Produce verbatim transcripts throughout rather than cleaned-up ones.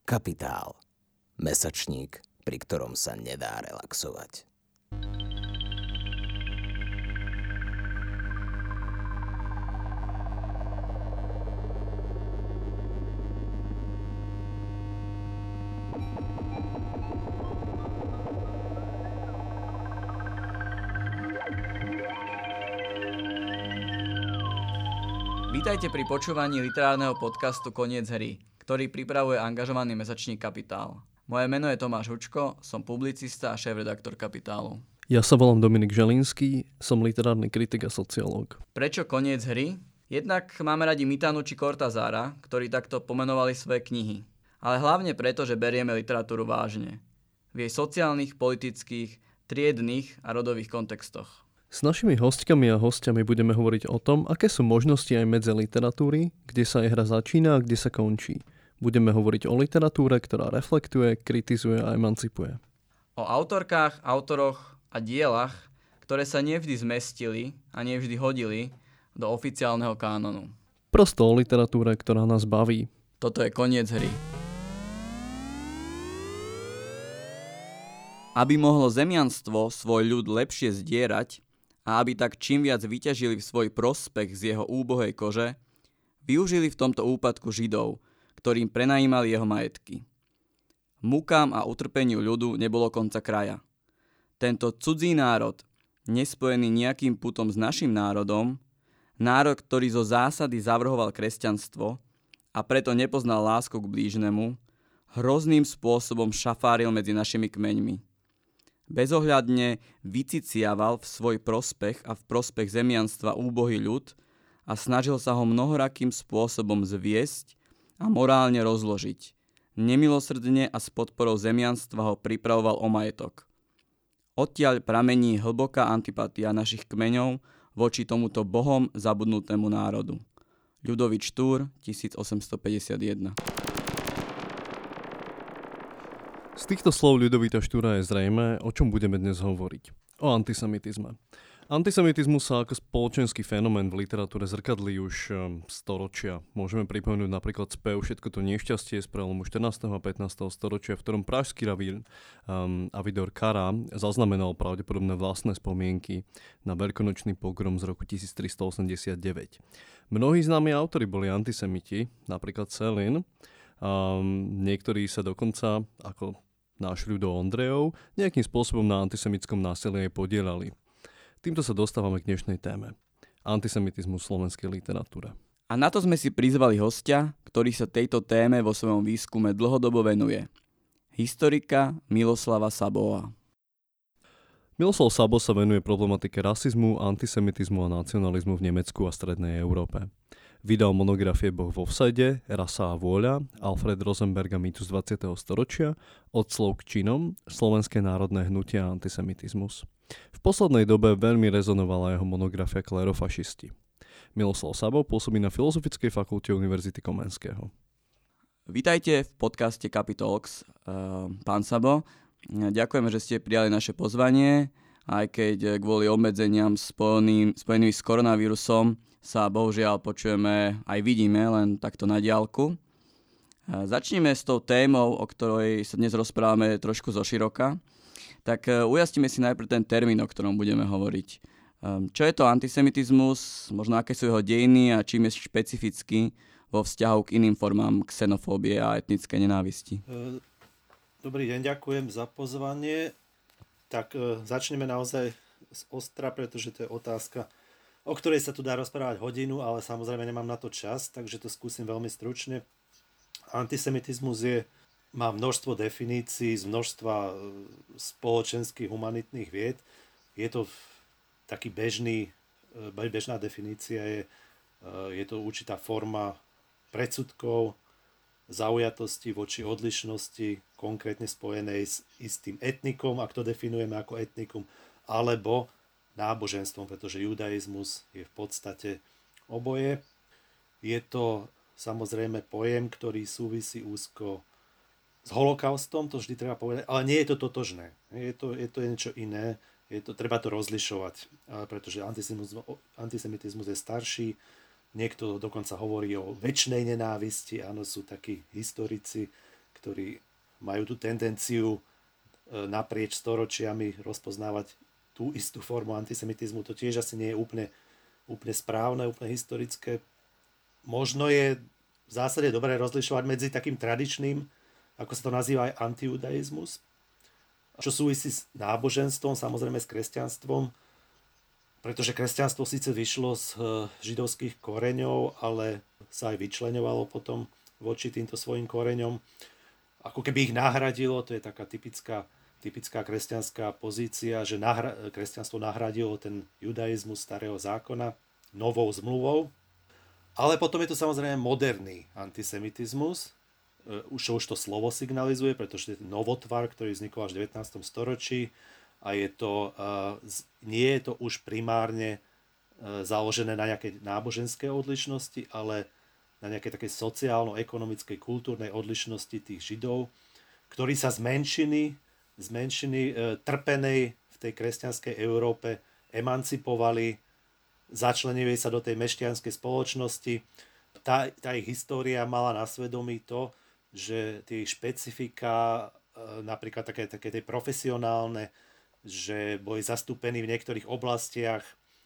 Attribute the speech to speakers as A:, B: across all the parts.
A: Kapitál. Mesačník, pri ktorom sa nedá relaxovať.
B: Vítajte pri počúvaní literárneho podcastu Koniec hry, ktorý pripravuje angažovaný mesačník Kapitál. Moje meno je Tomáš Hučko, som publicista a šéf-redaktor Kapitálu.
C: Ja sa volám Dominik Želinský, som literárny kritik a sociológ.
B: Prečo Koniec hry? Jednak máme radi Mitanu či Cortázára, ktorí takto pomenovali svoje knihy. Ale hlavne preto, že berieme literatúru vážne. V jej sociálnych, politických, triednych a rodových kontextoch.
C: S našimi hostkami a hostiami budeme hovoriť o tom, aké sú možnosti aj medze literatúry, kde sa jej hra začína a kde sa končí. Budeme hovoriť o literatúre, ktorá reflektuje, kritizuje a emancipuje.
B: O autorkách, autoroch a dielach, ktoré sa nevždy zmestili a nevždy hodili do oficiálneho kánonu.
C: Prosto o literatúre, ktorá nás baví.
B: Toto je Koniec hry. Aby mohlo zemianstvo svoj ľud lepšie zdierať, a aby tak čím viac vyťažili v svoj prospech z jeho úbohej kože, využili v tomto úpadku Židov, ktorým prenajímali jeho majetky. Mukám a utrpeniu ľudu nebolo konca kraja. Tento cudzí národ, nespojený nejakým putom s našim národom, národ, ktorý zo zásady zavrhoval kresťanstvo a preto nepoznal lásku k blížnemu, hrozným spôsobom šafáril medzi našimi kmeňmi. Bezohľadne vyciciaval v svoj prospech a v prospech zemianstva úbohý ľud a snažil sa ho mnohorakým spôsobom zviesť a morálne rozložiť. Nemilosrdne a s podporou zemianstva ho pripravoval o majetok. Odtiaľ pramení hlboká antipatia našich kmeňov voči tomuto bohom zabudnutému národu. Ľudovít Štúr, tisícosemstopäťdesiatjeden.
C: Z týchto slov Ľudovíta Štúra je zrejmé, o čom budeme dnes hovoriť. O antisemitizme. Antisemitizmus sa ako spoločenský fenomén v literatúre zrkadlí už um, storočia. Môžeme pripomenúť napríklad spev Všetko to nešťastie z prelomu štrnásteho a pätnásteho storočia, v ktorom pražský ravín um, Avidor Kara zaznamenal pravdepodobne vlastné spomienky na veľkonočný pogrom z roku tisíctristoosemdesiatdeväť. Mnohí známi autori boli antisemiti, napríklad Selin. Um, niektorí sa dokonca, ako náš Ľudo Ondrejov, nejakým spôsobom na antisemitskom násilí aj podielali. Týmto sa dostávame k dnešnej téme. Antisemitizmus v slovenskej literatúre.
B: A na to sme si prizvali hostia, ktorý sa tejto téme vo svojom výskume dlhodobo venuje. Historika Miloslava Sabová.
C: Miloslav Sabo sa venuje problematike rasizmu, antisemitizmu a nacionalizmu v Nemecku a strednej Európe. Vydal monografie Boh vo vsade, Rasa a vôľa, Alfred Rosenberg a mýtus dvadsiateho storočia, Od slov k činom, Slovenské národné hnutie a antisemitizmus. V poslednej dobe veľmi rezonovala jeho monografia Klerofašisti. Miloslav Sabo pôsobí na Filozofickej fakulte Univerzity Komenského.
B: Vítajte v podcaste Capitalx, pán Sabo. Ďakujeme, že ste prijali naše pozvanie, aj keď kvôli obmedzeniam spojeným, spojeným s koronavírusom sa bohužiaľ počujeme aj vidíme len takto na diaľku. Začneme s tou témou, o ktorej sa dnes rozprávame trošku zoširoka. Tak ujasnime si najprv ten termín, o ktorom budeme hovoriť. Čo je to antisemitizmus, možno aké sú jeho dejiny a čím je špecifický vo vzťahu k iným formám xenofóbie a etnické nenávisti?
D: Dobrý deň, ďakujem za pozvanie. Tak začneme naozaj z ostra, pretože to je otázka, o ktorej sa tu dá rozprávať hodinu, ale samozrejme nemám na to čas, takže to skúsim veľmi stručne. Antisemitizmus je, má množstvo definícií z množstva spoločenských humanitných vied. Je to taký bežný, bežná definícia, je, je to určitá forma predsudkov, zaujatosti voči odlišnosti, konkrétne spojenej s istým etnikom, ak to definujeme ako etnikum, alebo náboženstvom, pretože judaizmus je v podstate oboje. Je to samozrejme pojem, ktorý súvisí úzko s holokaustom, to vždy treba povedať, ale nie je to totožné. Je to, je to niečo iné, je to, treba to rozlišovať, pretože antisemitizmus, antisemitizmus je starší, niekto dokonca hovorí o večnej nenávisti, áno, sú takí historici, ktorí majú tú tendenciu naprieč storočiami rozpoznávať tú istú formu antisemitizmu. To tiež asi nie je úplne, úplne správne, úplne historické. Možno je v zásade dobré rozlišovať medzi takým tradičným, ako sa to nazýva, aj antijudaizmus, čo súvisí s náboženstvom, samozrejme s kresťanstvom, pretože kresťanstvo síce vyšlo z židovských koreňov, ale sa aj vyčleňovalo potom voči týmto svojim koreňom. Ako keby ich nahradilo, to je taká typická, typická kresťanská pozícia, že nahra- kresťanstvo nahradilo ten judaizmus starého zákona novou zmluvou. Ale potom je to samozrejme moderný antisemitizmus, už, už to slovo signalizuje, pretože je to novotvar, ktorý vznikol až v devätnástom storočí a je to, nie je to už primárne založené na nejakej náboženskej odlišnosti, ale na nejakej takej sociálno-ekonomickej, kultúrnej odlišnosti tých Židov, ktorí sa z menšiny, z menšiny trpenej v tej kresťanskej Európe emancipovali, začlenili sa do tej mešťanskej spoločnosti. Tá, tá ich história mala na svedomí to, že tie špecifika, napríklad také, také tie profesionálne, že boli zastúpení v niektorých oblastiach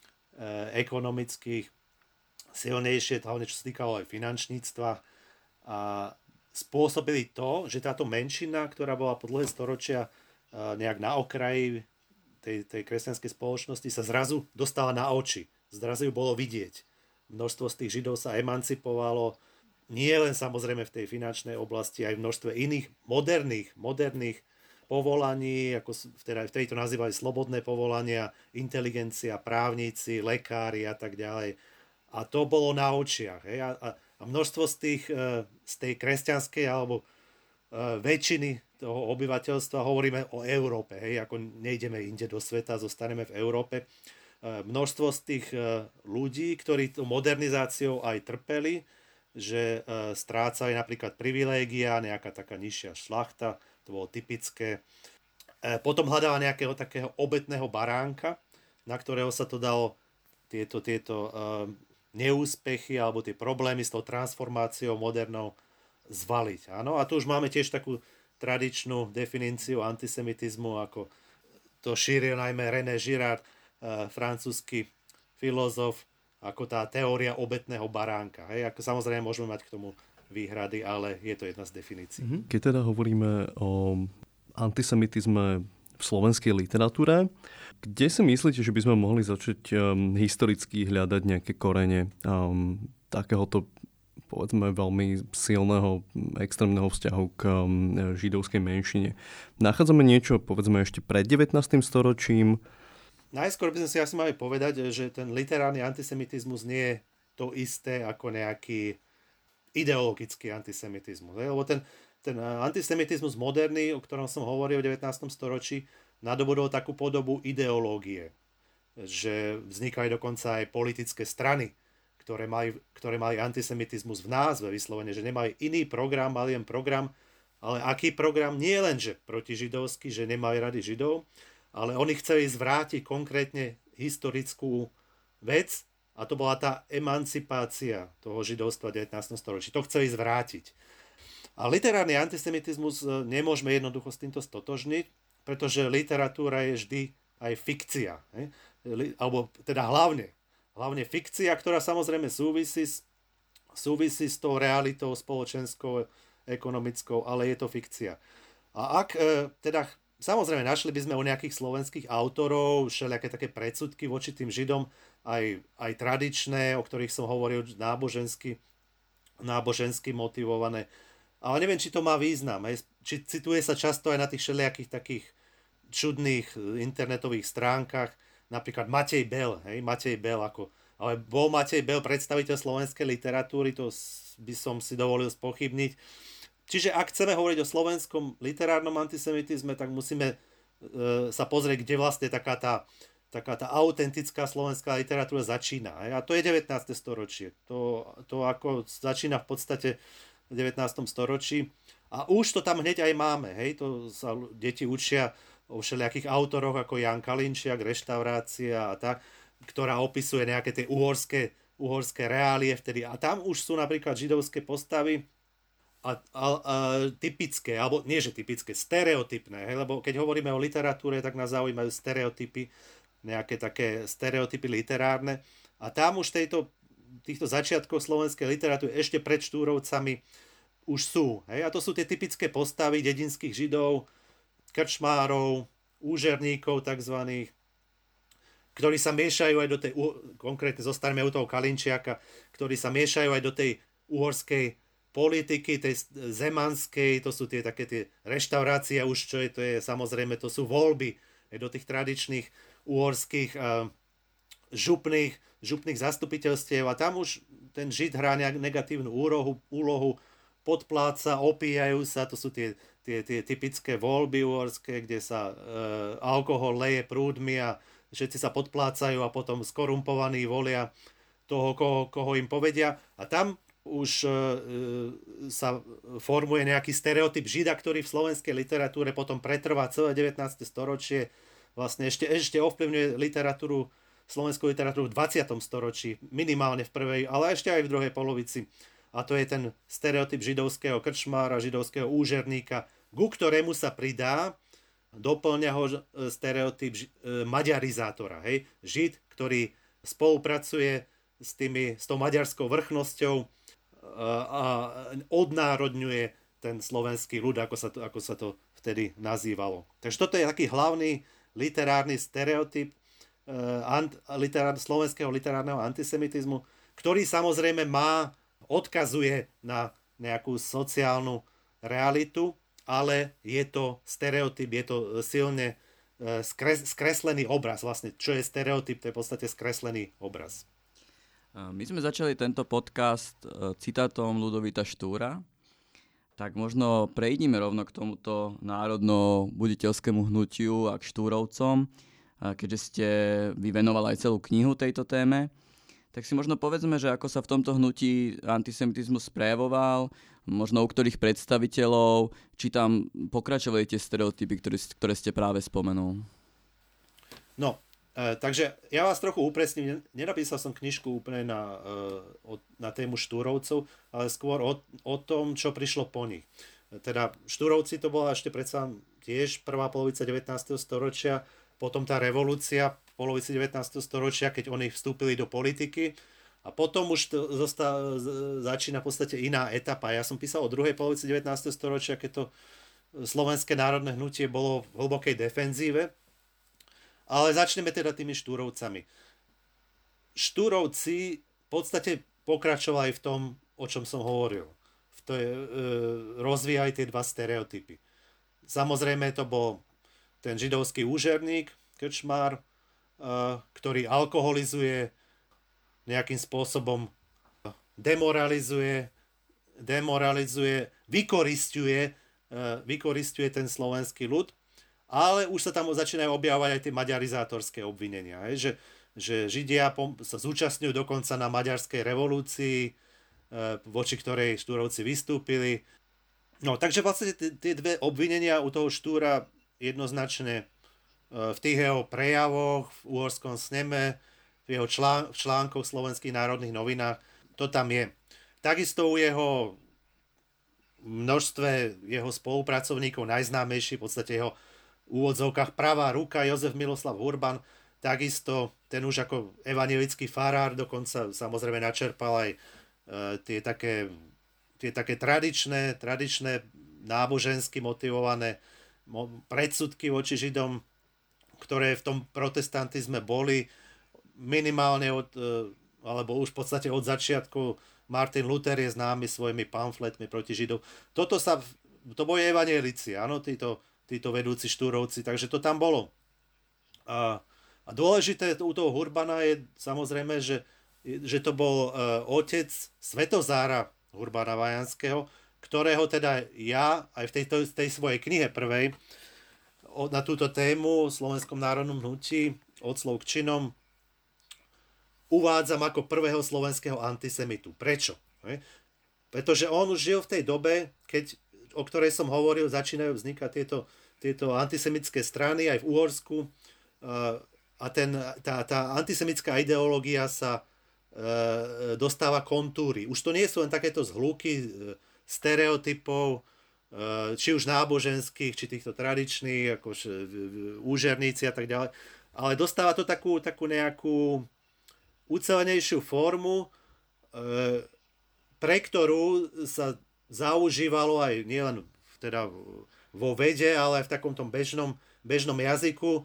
D: e, ekonomických silnejšie, hlavne čo sa týkalo aj finančníctva, a spôsobili to, že táto menšina, ktorá bola po dlhé storočia e, nejak na okraji tej, tej kresťanskej spoločnosti, sa zrazu dostala na oči. Zrazu ju bolo vidieť. Množstvo z tých Židov sa emancipovalo, nie len samozrejme v tej finančnej oblasti, aj v množstve iných moderných, moderných povolaní, ako teda vtedy to nazývali slobodné povolania, inteligencia, právnici, lekári a tak ďalej. A to bolo na očiach. Hej? A, a množstvo z, tých, z tej kresťanskej alebo väčšiny toho obyvateľstva, hovoríme o Európe, hej? Ako nejdeme inde do sveta, zostaneme v Európe. Množstvo z tých ľudí, ktorí tú modernizáciou aj trpeli, že strácali napríklad privilégia, nejaká taká nižšia šlachta, to bolo typické. Potom hľadala nejakého takého obetného baránka, na ktorého sa to dalo tieto, tieto neúspechy alebo tie problémy s tou transformáciou modernou zvaliť. Áno? A tu už máme tiež takú tradičnú definíciu antisemitizmu, ako to šíril najmä René Girard, francúzsky filozof, ako tá teória obetného baránka. Hej? Ako samozrejme môžeme mať k tomu výhrady, ale je to jedna z definícií.
C: Keď teda hovoríme o antisemitizme v slovenskej literatúre, kde si myslíte, že by sme mohli začať um, historicky hľadať nejaké korene um, takéhoto, povedzme, veľmi silného, extrémneho vzťahu k um, židovskej menšine? Nachádzame niečo, povedzme, ešte pred devätnástym storočím?
D: Najskôr by sme si asi mali povedať, že ten literárny antisemitizmus nie je to isté ako nejaký ideologický antisemitizmus. Lebo ten, ten antisemitizmus moderný, o ktorom som hovoril v devätnástom storočí, nadobudol takú podobu ideológie. Že vznikali dokonca aj politické strany, ktoré mali, ktoré mali antisemitizmus v názve vyslovene, že nemali iný program, mali len program, ale aký program? Nie len, že protižidovský, že nemali rady Židov, ale oni chceli zvrátiť konkrétne historickú vec, a to bola tá emancipácia toho židovstva v devätnástom storočí. To chceli zvrátiť. A literárny antisemitizmus nemôžeme jednoducho s týmto stotožniť, pretože literatúra je vždy aj fikcia. Ne? Alebo teda hlavne. Hlavne fikcia, ktorá samozrejme súvisí s, súvisí s tou realitou spoločenskou, ekonomickou, ale je to fikcia. A ak e, teda samozrejme našli by sme u nejakých slovenských autorov všelijaké také predsudky voči tým Židom, aj, aj tradičné, o ktorých som hovoril, nábožensky, nábožensky motivované. Ale neviem, či to má význam. Hej. Či cituje sa často aj na tých všelijakých takých čudných internetových stránkach, napríklad Matej Bel. Hej. Matej Bel ako, ale bol Matej Bel predstaviteľ slovenskej literatúry, to by som si dovolil spochybniť. Čiže ak chceme hovoriť o slovenskom literárnom antisemitizme, tak musíme e, sa pozrieť, kde vlastne taká tá taká tá autentická slovenská literatúra začína. A to je devätnáste storočie. To, to ako začína v podstate v devätnástom storočí. A už to tam hneď aj máme. Hej? To sa deti učia o všelijakých autoroch ako Jan Kalinčiak, Reštaurácia a tak, ktorá opisuje nejaké tie uhorské, uhorské reálie vtedy. A tam už sú napríklad židovské postavy. a, a, a typické, alebo nie že typické, stereotypné, hej, lebo keď hovoríme o literatúre, tak nás zaujímajú stereotypy, nejaké také stereotypy literárne. A tam už tejto, týchto začiatkov slovenskej literatúry ešte pred Štúrovcami už sú. Hej? A to sú tie typické postavy dedinských Židov, krčmárov, úžerníkov takzvaných, ktorí sa miešajú aj do tej, konkrétne zostaneme u toho Kalinčiaka, ktorí sa miešajú aj do tej uhorskej politiky, tej zemanskej, to sú tie také tie reštaurácie už, čo je, to je samozrejme, to sú voľby do tých tradičných uhorských uh, župných, župných zastupiteľstiev a tam už ten Žid hrá nejak negatívnu úlohu, úlohu, podpláca, opíjajú sa, to sú tie, tie, tie typické voľby uhorské, kde sa uh, alkohol leje prúdmi a všetci sa podplácajú a potom skorumpovaní volia toho, koho, koho im povedia. A tam už e, sa formuje nejaký stereotyp Žida, ktorý v slovenskej literatúre potom pretrvá celé devätnáste storočie. Vlastne ešte, ešte ovplyvňuje literatúru, slovenskú literatúru v dvadsiatom storočí, minimálne v prvej, ale ešte aj v druhej polovici. A to je ten stereotyp židovského krčmára, židovského úžerníka, ku ktorému sa pridá, doplňa ho stereotyp maďarizátora. Hej? Žid, ktorý spolupracuje s, tými, s tou maďarskou vrchnosťou a odnárodňuje ten slovenský ľud, ako sa to, ako sa to vtedy nazývalo. Takže toto je taký hlavný literárny stereotyp ant, literár, slovenského literárneho antisemitizmu, ktorý samozrejme má, odkazuje na nejakú sociálnu realitu, ale je to stereotyp, je to silne skres, skreslený obraz. Vlastne, čo je stereotyp, to je v podstate skreslený obraz.
B: My sme začali tento podcast citátom Ľudovita Štúra, tak možno prejdime rovno k tomuto národno-buditeľskému hnutiu a k Štúrovcom, keďže ste vyvenovali aj celú knihu tejto téme. Tak si možno povedzme, že ako sa v tomto hnutí antisemitizmus prejavoval, možno u ktorých predstaviteľov, či tam pokračovali tie stereotypy, ktoré, ktoré ste práve spomenul.
D: No, e, takže ja vás trochu upresním. Nenapísal som knižku úplne na, e, na tému Štúrovcov, ale skôr o, o tom, čo prišlo po nich. Teda Štúrovci to bola ešte predsa tiež prvá polovica devätnásteho storočia, potom tá revolúcia v polovici devätnásteho storočia, keď oni vstúpili do politiky. A potom už to zostal, začína v podstate iná etapa. Ja som písal o druhej polovici devätnásteho storočia, keď to slovenské národné hnutie bolo v hlbokej defenzíve. Ale začneme teda tými Štúrovcami. Štúrovci v podstate pokračovali v tom, o čom som hovoril. V to je, e, rozvíjali tie dva stereotypy. Samozrejme to bol ten židovský úžerník, krčmár, e, ktorý alkoholizuje, nejakým spôsobom demoralizuje, demoralizuje, vykoristuje, vykoristuje ten slovenský ľud, ale už sa tam začínajú objavovať aj tie maďarizátorské obvinenia, že, že Židia sa zúčastňujú dokonca na maďarskej revolúcii, voči ktorej Štúrovci vystúpili. No, takže vlastne tie dve obvinenia u toho Štúra jednoznačne v tých jeho prejavoch, v Uhorskom sneme, v jeho člán, v článkoch v Slovenských národných novinách, to tam je. Takisto u jeho množstve jeho spolupracovníkov, najznámejší, v podstate jeho v úvodzovkách pravá ruka Jozef Miloslav Hurban, takisto ten už ako evanjelický farár dokonca samozrejme načerpal aj e, tie také, tie také tradičné, tradičné nábožensky motivované predsudky voči Židom, ktoré v tom protestantizme boli, minimálne od, alebo už v podstate od začiatku. Martin Luther je známy svojimi pamfletmi proti Židov. Toto sa, to boli evanjelici, áno, títo, títo vedúci Štúrovci, takže to tam bolo. A, a dôležité u toho Hurbana je samozrejme, že, že to bol uh, otec Svetozára Hurbana Vajanského, ktorého teda ja aj v tejto, tej svojej knihe prvej o, na túto tému o Slovenskom národnom hnutí od slov k činom uvádzam ako prvého slovenského antisemitu. Prečo? Pretože on už žil v tej dobe, keď, o ktorej som hovoril, začínajú vznikať tieto, tieto antisemitské strany aj v Uhorsku a ten, tá, tá antisemitská ideológia sa dostáva kontúry. Už to nie sú len takéto zhlúky stereotypov, či už náboženských, či týchto tradičných, ako úžerníci a tak ďalej. Ale dostáva to takú, takú nejakú ucelenejšiu formu, pre ktorú sa zaužívalo aj nielen teda vo vede, ale aj v takom tom bežnom, bežnom jazyku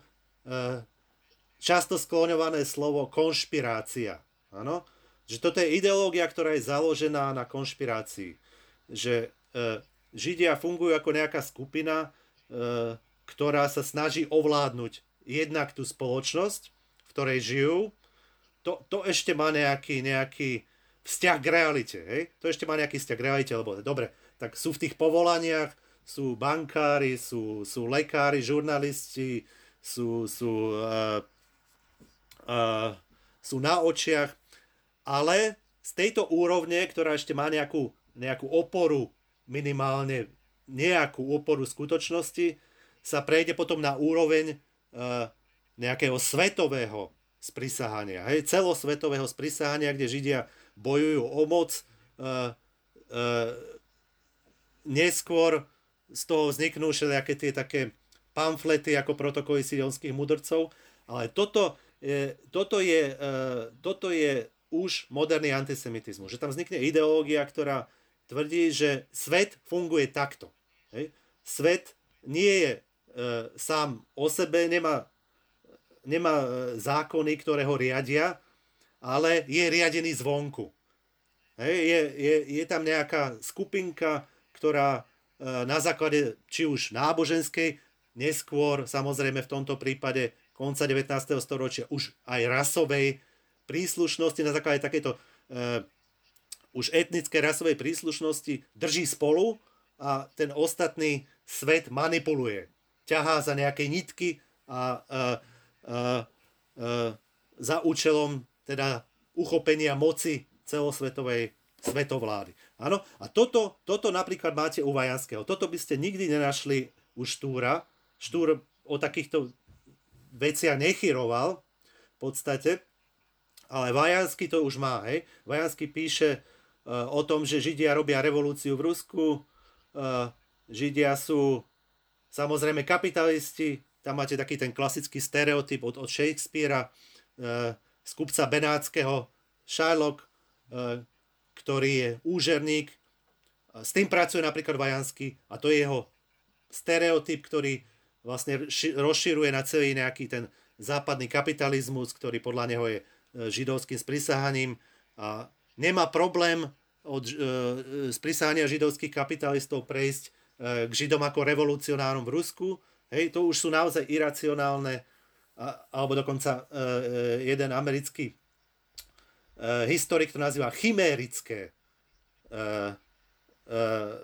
D: často skloňované slovo konšpirácia. Áno? Že toto je ideológia, ktorá je založená na konšpirácii. Že Židia fungujú ako nejaká skupina, e, ktorá sa snaží ovládnuť jednak tú spoločnosť, v ktorej žijú. To, to ešte má nejaký, nejaký vzťah k realite. Hej? To ešte má nejaký vzťah k realite, lebo dobre, tak sú v tých povolaniach, sú bankári, sú, sú lekári, žurnalisti, sú, sú, uh, uh, sú na očiach, ale z tejto úrovne, ktorá ešte má nejakú, nejakú oporu, minimálne nejakú oporu skutočnosti, sa prejde potom na úroveň uh, nejakého svetového sprisahania, hej, celosvetového sprisahania, kde Židia bojujú o moc. Uh, uh, neskôr z toho vzniknú všelijaké tie také pamflety ako protokoly sidonských mudrcov, ale toto je, toto je, uh, toto je už moderný antisemitizmus, že tam vznikne ideológia, ktorá tvrdí, že svet funguje takto. Hej. Svet nie je e, sám o sebe, nemá, nemá zákony, ktoré ho riadia, ale je riadený zvonku. Hej. Je, je, je tam nejaká skupinka, ktorá e, na základe či už náboženskej, neskôr samozrejme v tomto prípade konca devätnásteho storočia už aj rasovej príslušnosti, na základe takéto e, už etnické rasovej príslušnosti drží spolu a ten ostatný svet manipuluje. Ťahá za nejaké nitky a, a, a, a za účelom teda uchopenia moci celosvetovej svetovlády. Áno? A toto, toto napríklad máte u Vajanského. Toto by ste nikdy nenašli u Štúra. Štúr o takýchto veciach nechyroval v podstate, ale Vajanský to už má. Hej? Vajanský píše o tom, že Židia robia revolúciu v Rusku, Židia sú samozrejme kapitalisti, tam máte taký ten klasický stereotyp od, od Shakespearea, z kupca benátskeho Shylock, ktorý je úžerník, s tým pracuje napríklad Vajanský a to je jeho stereotyp, ktorý vlastne rozširuje na celý nejaký ten západný kapitalizmus, ktorý podľa neho je židovským sprisahaním a nemá problém od e, sprisahania židovských kapitalistov prejsť e, k Židom ako revolucionárom v Rusku. Hej, to už sú naozaj iracionálne, a, alebo dokonca e, jeden americký e, historik to nazýva chimérické e, e, e,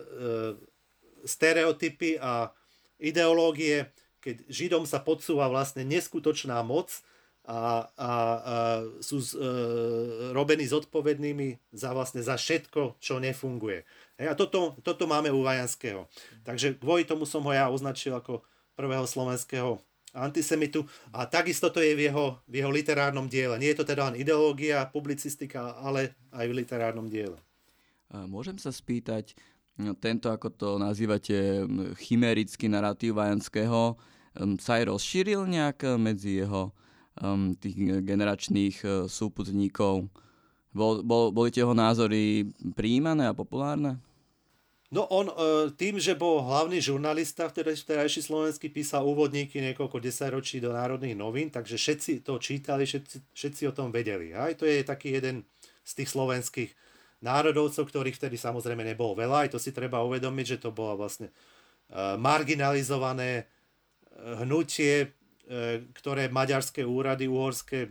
D: stereotypy a ideológie, keď Židom sa podsúva vlastne neskutočná moc, a, a, a sú z, e, robení zodpovednými za vlastne za všetko, čo nefunguje. Hej, a toto, toto máme u Vajanského. Takže kvôli tomu som ho ja označil ako prvého slovenského antisemitu a takisto to je v jeho, v jeho literárnom diele. Nie je to teda len ideológia, publicistika, ale aj v literárnom diele.
B: Môžem sa spýtať, tento, ako to nazývate, chimérický narratív Vajanského, sa aj rozšíril nejak medzi jeho Um, tých generačných uh, súputníkov. Bol, bol, boli tie jeho názory prijímané a populárne?
D: No on uh, tým, že bol hlavný žurnalista vtedajší slovenský, písal úvodníky niekoľko desaťročí do národných novín, takže všetci to čítali, všetci, všetci o tom vedeli. Aj to je taký jeden z tých slovenských národovcov, ktorých vtedy samozrejme nebolo veľa. Aj to si treba uvedomiť, že to bolo vlastne uh, marginalizované uh, hnutie, ktoré maďarské úrady uhorské,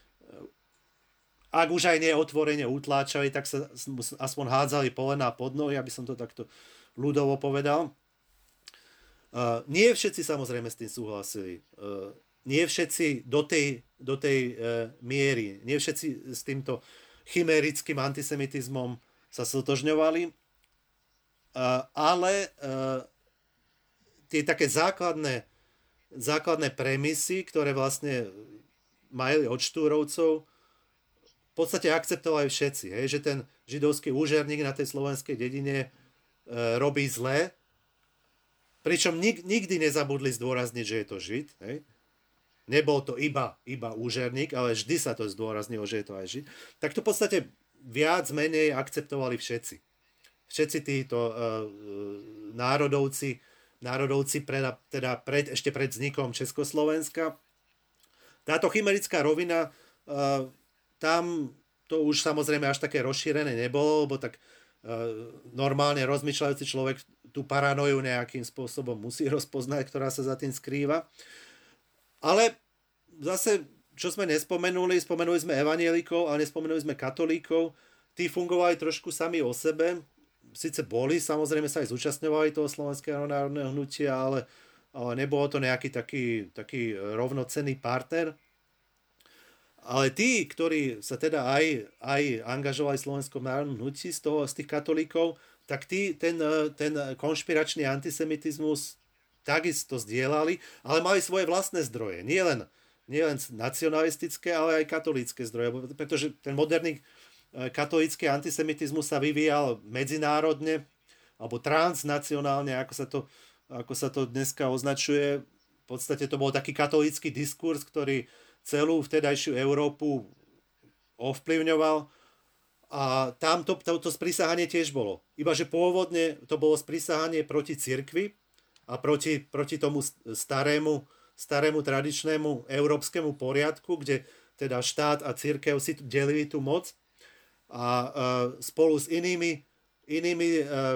D: ak už aj nie otvorene utláčali, tak sa aspoň hádzali polená pod nohy, aby som to takto ľudovo povedal. Uh, nie všetci samozrejme s tým súhlasili. Uh, nie všetci do tej, do tej uh, miery, nie všetci s týmto chimérickým antisemitizmom sa stotožňovali, uh, ale uh, tie také základné základné premisy, ktoré vlastne mali od Štúrovcov, v podstate akceptovali všetci. Hej? Že ten židovský úžerník na tej slovenskej dedine robí zlé, pričom nik, nikdy nezabudli zdôrazniť, že je to Žid. Hej? Nebol to iba, iba úžerník, ale vždy sa to zdôraznilo, že je to aj Žid. Tak to v podstate viac menej akceptovali všetci. Všetci títo uh, národovci, národovci pred, teda pred, ešte pred vznikom Československa. Táto chimerická rovina, uh, tam to už samozrejme až také rozšírené nebolo, lebo tak uh, normálne rozmýšľajúci človek tú paranoju nejakým spôsobom musí rozpoznať, ktorá sa za tým skrýva. Ale zase, čo sme nespomenuli, spomenuli sme evanielikov, ale nespomenuli sme katolíkov. Tí fungovali trošku sami o sebe. Sice boli, samozrejme sa aj zúčastňovali toho slovenského národného hnutia, ale, ale nebolo to nejaký taký, taký rovnocenný partner. Ale tí, ktorí sa teda aj, aj angažovali v slovenskom národnom hnutí z, toho, z tých katolíkov, tak tí ten, ten konšpiračný antisemitizmus takisto zdieľali, ale mali svoje vlastné zdroje. Nie len, nie len nacionalistické, ale aj katolícke zdroje. Pretože ten moderný katolícky antisemitizmus sa vyvíjal medzinárodne alebo transnacionálne, ako sa to, ako sa to dneska označuje. V podstate to bol taký katolícky diskurs, ktorý celú vtedajšiu Európu ovplyvňoval. A tam to, to, to sprísahanie tiež bolo. Iba že pôvodne to bolo sprísahanie proti cirkvi a proti, proti tomu starému, starému tradičnému európskemu poriadku, kde teda štát a cirkev si delili tú moc. A uh, spolu s inými, inými, uh,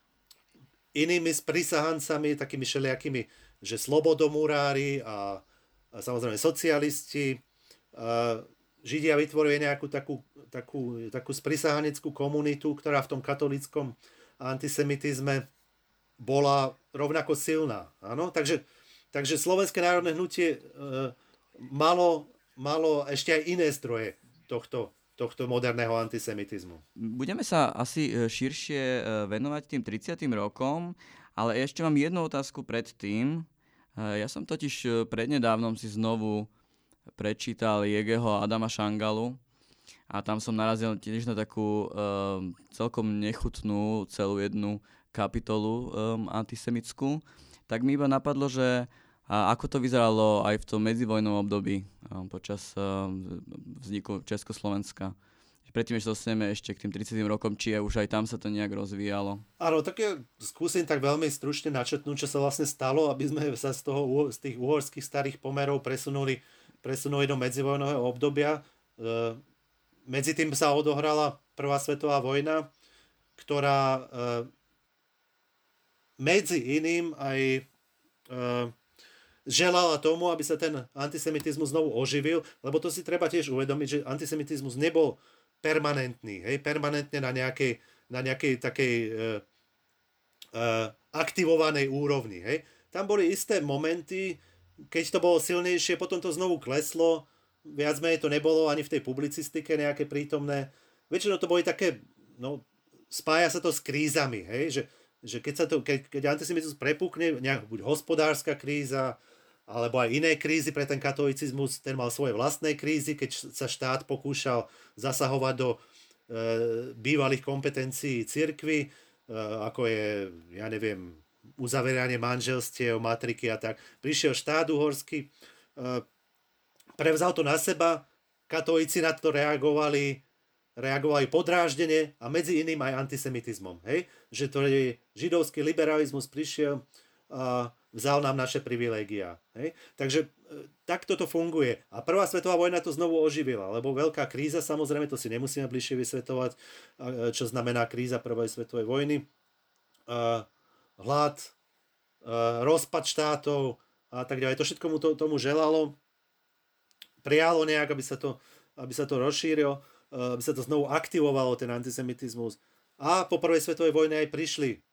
D: inými sprísahancami, takými všelijakými, že slobodomurári a, a samozrejme socialisti, uh, Židia vytvorili nejakú takú, takú, takú sprísahaneckú komunitu, ktorá v tom katolíckom antisemitizme bola rovnako silná. Áno? Takže, takže Slovenské národné hnutie uh, malo, malo ešte aj iné zdroje tohto tohto moderného antisemitizmu.
B: Budeme sa asi širšie venovať tým tridsiatym rokom, ale ešte mám jednu otázku predtým. Ja som totiž prednedávnom si znovu prečítal Jegeho Adama Šangalu a tam som narazil tiež na takú um, celkom nechutnú celú jednu kapitolu um, antisemickú. Tak mi iba napadlo, že a ako to vyzeralo aj v tom medzivojnovom období um, počas um, vzniku Československa. Predtým, že dostaneme ešte k tým tridsiatym rokom, či je už aj tam sa to nejak rozvíjalo.
D: Áno, tak ja skúsim tak veľmi stručne načetnúť, čo sa vlastne stalo, aby sme sa z, toho, z tých uhorských starých pomerov presunuli, presunuli do medzivojnového obdobia. E, medzi tým sa odohrala Prvá svetová vojna, ktorá e, medzi iným aj e, želala tomu, aby sa ten antisemitizmus znovu oživil, lebo to si treba tiež uvedomiť, že antisemitizmus nebol permanentný, hej, permanentne na nejakej, na nejakej takej e, e, aktivovanej úrovni. Hej. Tam boli isté momenty, keď to bolo silnejšie, potom to znovu kleslo, viac menej to nebolo ani v tej publicistike nejaké prítomné. Väčšinou to boli také, no, spája sa to s krízami, hej, že, že keď, sa to, keď, keď antisemitizmus prepukne, nejaká buď hospodárska kríza, alebo aj iné krízy pre ten katolicizmus, ten mal svoje vlastné krízy, keď sa štát pokúšal zasahovať do e, bývalých kompetencií cirkvi, e, ako je, ja neviem, uzavieranie manželstiev, matriky a tak. Prišiel štát uhorský, e, prevzal to na seba, katolíci na to reagovali, reagovali podráždene a medzi iným aj antisemitizmom. Hej? Že to je židovský liberalizmus prišiel a vzal nám naše privilégia. Hej? Takže e, takto to funguje. A Prvá svetová vojna to znovu oživila, lebo veľká kríza, samozrejme, to si nemusíme bližšie vysvetovať, e, čo znamená kríza Prvej svetovej vojny. E, hlad, e, rozpad štátov a tak ďalej. To všetko mu to, tomu želalo. Prijalo nejak, aby sa to, aby sa to rozšírilo, e, aby sa to znovu aktivovalo, ten antisemitizmus. A po Prvej svetovej vojne aj prišli e,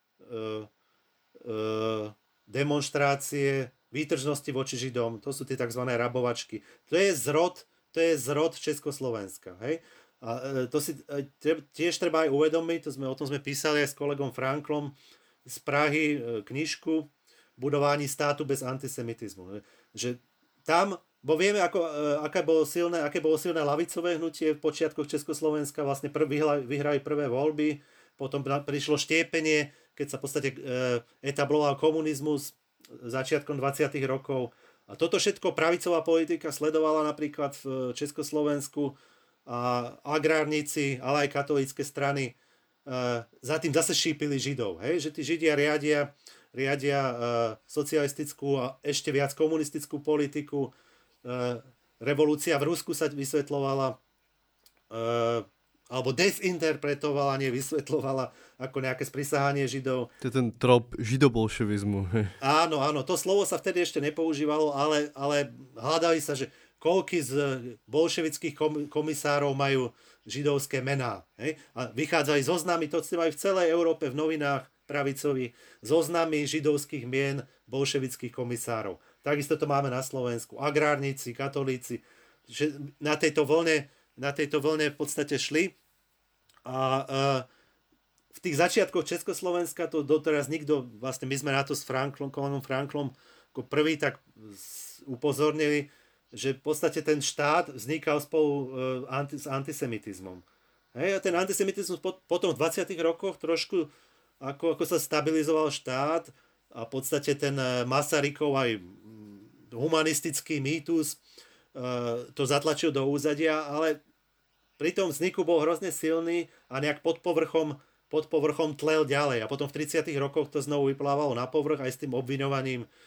D: e, demonštrácie, výtržnosti voči Židom, to sú tie tzv. Rabovačky. To je zrod, to je zrod Československa. Hej? A to si tiež treba aj uvedomiť, to sme, o tom sme písali aj s kolegom Franklom z Prahy knižku Budování státu bez antisemitizmu. Že tam, bo vieme, ako, aké bolo silné, aké bolo silné ľavicové hnutie v počiatkoch Československa, vlastne prv, vyhrali, vyhrali prvé voľby, potom prišlo štiepenie keď sa v podstate etabloval komunizmus začiatkom dvadsiatych rokov. A toto všetko pravicová politika sledovala napríklad v Československu a agrárnici, ale aj katolícke strany za tým zase šípili Židov. Hej? Že tí Židia riadia, riadia socialistickú a ešte viac komunistickú politiku. Revolúcia v Rusku sa vysvetľovala alebo desinterpretovala, nie vysvetľovala ako nejaké sprisahanie Židov.
C: To je ten trop židobolševizmu.
D: Áno, áno, to slovo sa vtedy ešte nepoužívalo, ale, ale hľadali sa, že koľky z bolševických komisárov majú židovské mená. Hej? A vychádzali zoznamy, to ste mali v celej Európe v novinách pravicových, zoznamy židovských mien bolševických komisárov. Takisto to máme na Slovensku. Agrárnici, katolíci, že na tejto vlne na tejto vlne v podstate šli a uh, v tých začiatkoch Československa to doteraz nikto, vlastne my sme na to s Franklom, Kolonom Franklom ako prvý tak upozornili, že v podstate ten štát vznikal spolu uh, anti, s antisemitizmom. Hej, a ten antisemitizmus pot, potom v dvadsiatych rokoch trošku ako, ako sa stabilizoval štát a v podstate ten uh, Masarykov aj humanistický mýtus uh, to zatlačil do úzadia, ale pri tom vzniku bol hrozne silný a nejak pod povrchom, pod povrchom tlel ďalej. A potom v tridsiatych rokoch to znovu vyplávalo na povrch aj s tým obviňovaním e,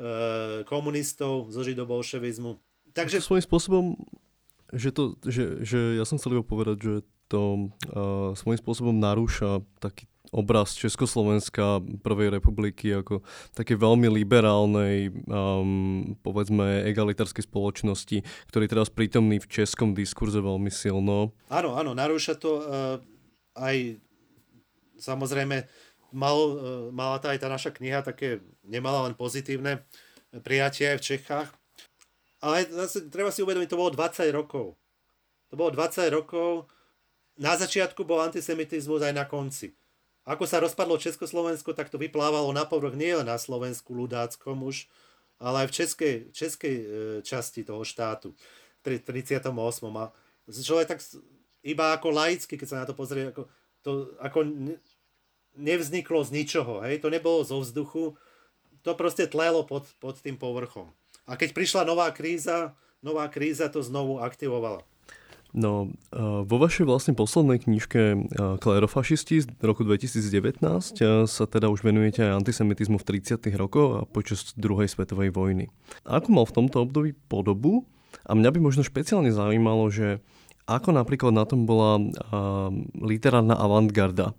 D: komunistov zo židobolševizmu. Takže
C: svojím spôsobom, že, to, že, že ja som chcel iba povedať, že to uh, svojím spôsobom narúša taký obraz Československa prvej republiky ako také veľmi liberálnej, um, povedzme, egalitárskej spoločnosti, ktorý je teraz prítomný v českom diskurze veľmi silno.
D: Áno, áno, narúša to uh, aj samozrejme mal, uh, mala tá aj tá naša kniha také, nemala len pozitívne prijatie aj v Čechách. Ale zase, treba si uvedomiť, to bolo dvadsať rokov. To bolo dvadsať rokov. Na začiatku bol antisemitizmus aj na konci. Ako sa rozpadlo Československo, tak to vyplávalo na povrch nie len na Slovensku ľudáckom už, ale aj v českej, českej e, časti toho štátu, v tridsiatom ôsmom A človek tak iba ako laicky, keď sa na to pozrie, ako, to ako ne, nevzniklo z ničoho, hej? To nebolo zo vzduchu, to proste tlelo pod, pod tým povrchom. A keď prišla nová kríza, nová kríza to znovu aktivovala.
C: No, vo vašej vlastne poslednej knižke Klerofašisti z roku dvetisícdevätnásť sa teda už venujete aj antisemitizmu v tridsiatych rokoch a počas druhej svetovej vojny. Ako mal v tomto období podobu? A mňa by možno špeciálne zaujímalo, že ako napríklad na tom bola literárna avantgarda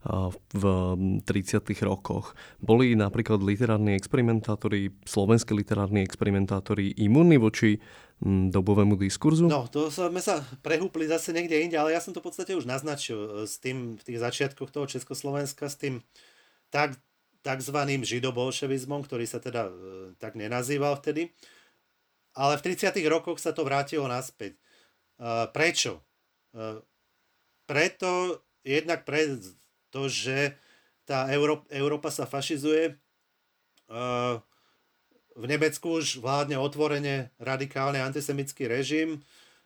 C: v tridsiatych rokoch. Boli napríklad literárni experimentátori, slovenskí literárni experimentátori imunní voči dobovému diskurzu?
D: No, to sme sa prehúpli zase niekde inde, ale ja som to v podstate už naznačil s tým v tých začiatkoch toho Československa, s tým tak, takzvaným židobolševizmom, ktorý sa teda e, tak nenazýval vtedy. Ale v tridsiatych rokoch sa to vrátilo naspäť. E, prečo? E, preto jednak pre to, že tá Euró- Európa sa fašizuje. Uh, v Nemecku už vládne otvorene radikálny antisemický režim.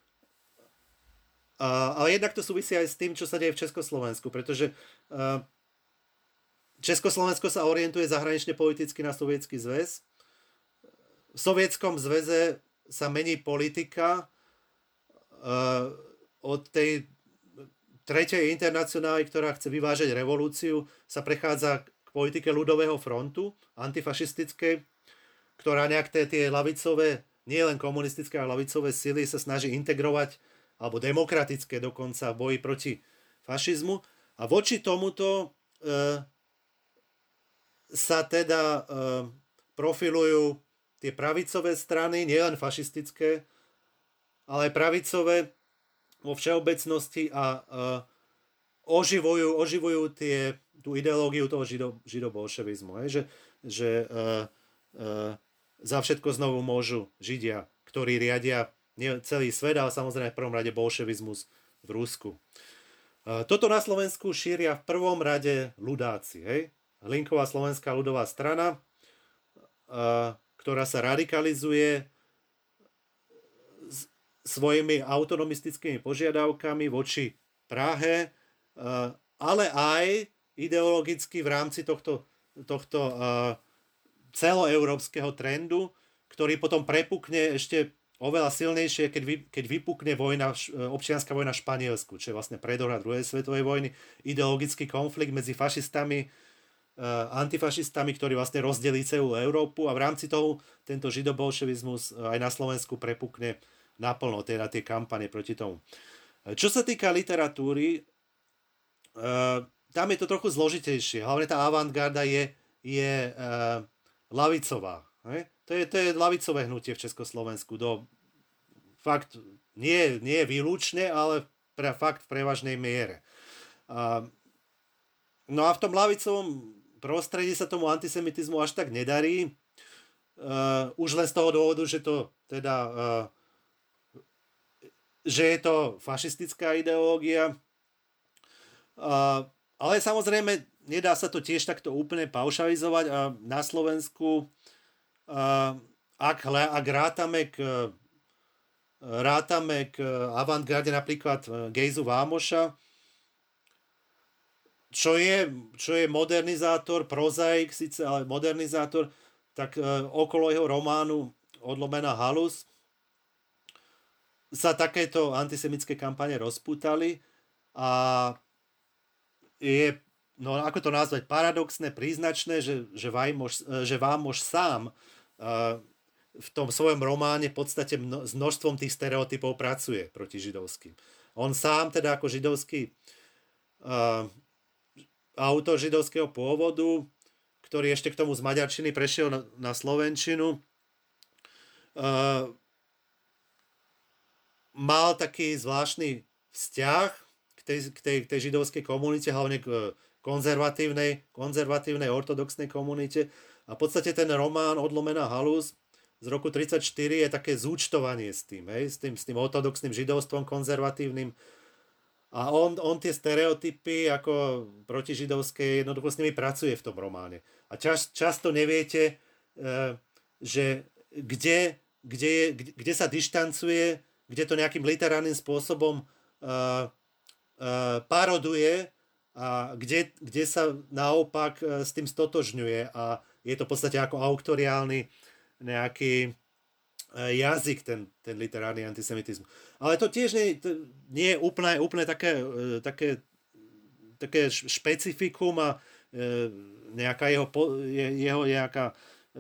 D: Uh, ale jednak to súvisí aj s tým, čo sa deje v Československu, pretože uh, Československo sa orientuje zahranične politicky na Sovietsky zväz. V Sovietskom zväze sa mení politika uh, od tej tretej internacionály, ktorá chce vyvážať revolúciu, sa prechádza k politike ľudového frontu, antifašistickej, ktorá nejak tie, tie lavicové, nie len komunistické, ale lavicové sily sa snaží integrovať, alebo demokratické dokonca, v boji proti fašizmu. A voči tomuto e, sa teda e, profilujú tie pravicové strany, nielen fašistické, ale aj pravicové, vo všeobecnosti a uh, oživujú, oživujú tie, tú ideológiu toho žido, židobolševizmu. Hej? Že, že uh, uh, za všetko znovu môžu Židia, ktorí riadia nie celý svet, ale samozrejme v prvom rade bolševizmus v Rusku. Uh, toto na Slovensku šíria v prvom rade ľudáci. Hej? Hlinková slovenská ľudová strana, uh, ktorá sa radikalizuje svojimi autonomistickými požiadavkami voči Prahe, ale aj ideologicky v rámci tohto, tohto uh, celoeurópskeho trendu, ktorý potom prepukne ešte oveľa silnejšie, keď, vy, keď vypukne vojna, občianska vojna v Španielsku, čo je vlastne predohra druhej svetovej vojny, ideologický konflikt medzi fašistami, uh, antifašistami, ktorý vlastne rozdelí celú Európu a v rámci toho tento židobolševizmus aj na Slovensku prepukne naplno, teda tie kampane proti tomu. Čo sa týka literatúry, uh, tam je to trochu zložitejšie. Hlavne tá avantgarda je, je uh, lavicová. Ne? To je, to je lavicové hnutie v Československu. Do, fakt nie, nie výlučne, ale pre, fakt v prevažnej miere. Uh, no a v tom lavicovom prostredí sa tomu antisemitizmu až tak nedarí. Uh, už len z toho dôvodu, že to teda uh, že je to fašistická ideológia. Uh, ale samozrejme, nedá sa to tiež takto úplne paušalizovať a na Slovensku Uh, ak, ak rátame k, rátame k avantgarde napríklad Gejzu Vámoša, čo je, čo je modernizátor, prozaik síce, ale modernizátor, tak uh, okolo jeho románu Odlomená halus sa takéto antisemické kampane rozpútali a je, no ako to nazvať, paradoxné, príznačné, že, že, Vámoš, že Vámoš sám v tom svojom románe v podstate mno, s množstvom tých stereotypov pracuje proti židovským. On sám teda ako židovský uh, autor židovského pôvodu, ktorý ešte k tomu z maďarčiny prešiel na, na slovenčinu, uh, mal taký zvláštny vzťah k tej, k tej, k tej židovskej komunite, hlavne k konzervatívnej, konzervatívnej ortodoxnej komunite. A v podstate ten román Odlomená halus z roku tridsaťštyri je také zúčtovanie s tým, hej, s tým, s tým ortodoxným židovstvom konzervatívnym. A on, on tie stereotypy ako protižidovské jednoducho s nimi pracuje v tom románe. A čas, často neviete, e, že kde, kde, je, kde, kde sa dištancuje, kde to nejakým literárnym spôsobom e, e, paroduje a kde, kde sa naopak e, s tým stotožňuje a je to v podstate ako autoriálny nejaký jazyk, ten, ten literárny antisemitizmus. Ale to tiež nie, to nie je úplne, úplne také, také, také špecifikum a nejaká jeho, jeho nejaká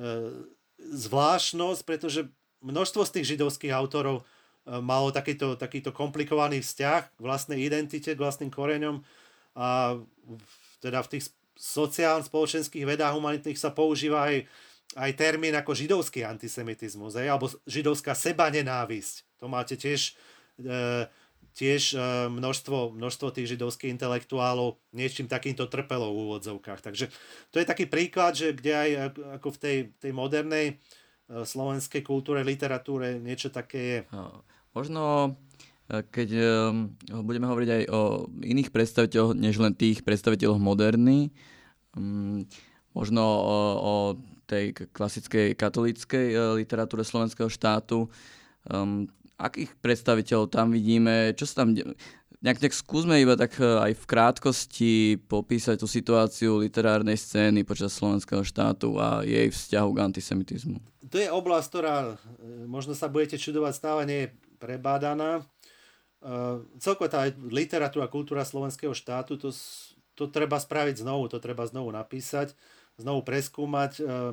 D: zvláštnosť, pretože množstvo z tých židovských autorov malo takýto, takýto komplikovaný vzťah k vlastnej identite, k vlastným koreňom a teda v tých sociálnych spoločenských vedách humanitných sa používa aj, aj termín ako židovský antisemitizmus, aj, alebo židovská sebanenávisť. To máte tiež, e, tiež e, množstvo, množstvo tých židovských intelektuálov niečím takýmto trpelo v úvodzovkách. Takže to je taký príklad, že kde aj ako v tej, tej modernej e, slovenskej kultúre, literatúre niečo také je.
B: Možno keď um, budeme hovoriť aj o iných predstaviteľoch, než len tých predstaviteľoch moderní, um, možno o, o tej klasickej katolíckej uh, literatúre slovenského štátu, um, akých predstaviteľov tam vidíme, čo sa tam de- nejak, nejak skúsme iba tak uh, aj v krátkosti popísať tú situáciu literárnej scény počas slovenského štátu a jej vzťahu k antisemitizmu.
D: To je oblasť, ktorá možno sa budete čudovať, stále nie je prebádaná. Uh, celkovo tá literatúra, kultúra slovenského štátu, to, to treba spraviť znovu, to treba znovu napísať, znovu preskúmať uh,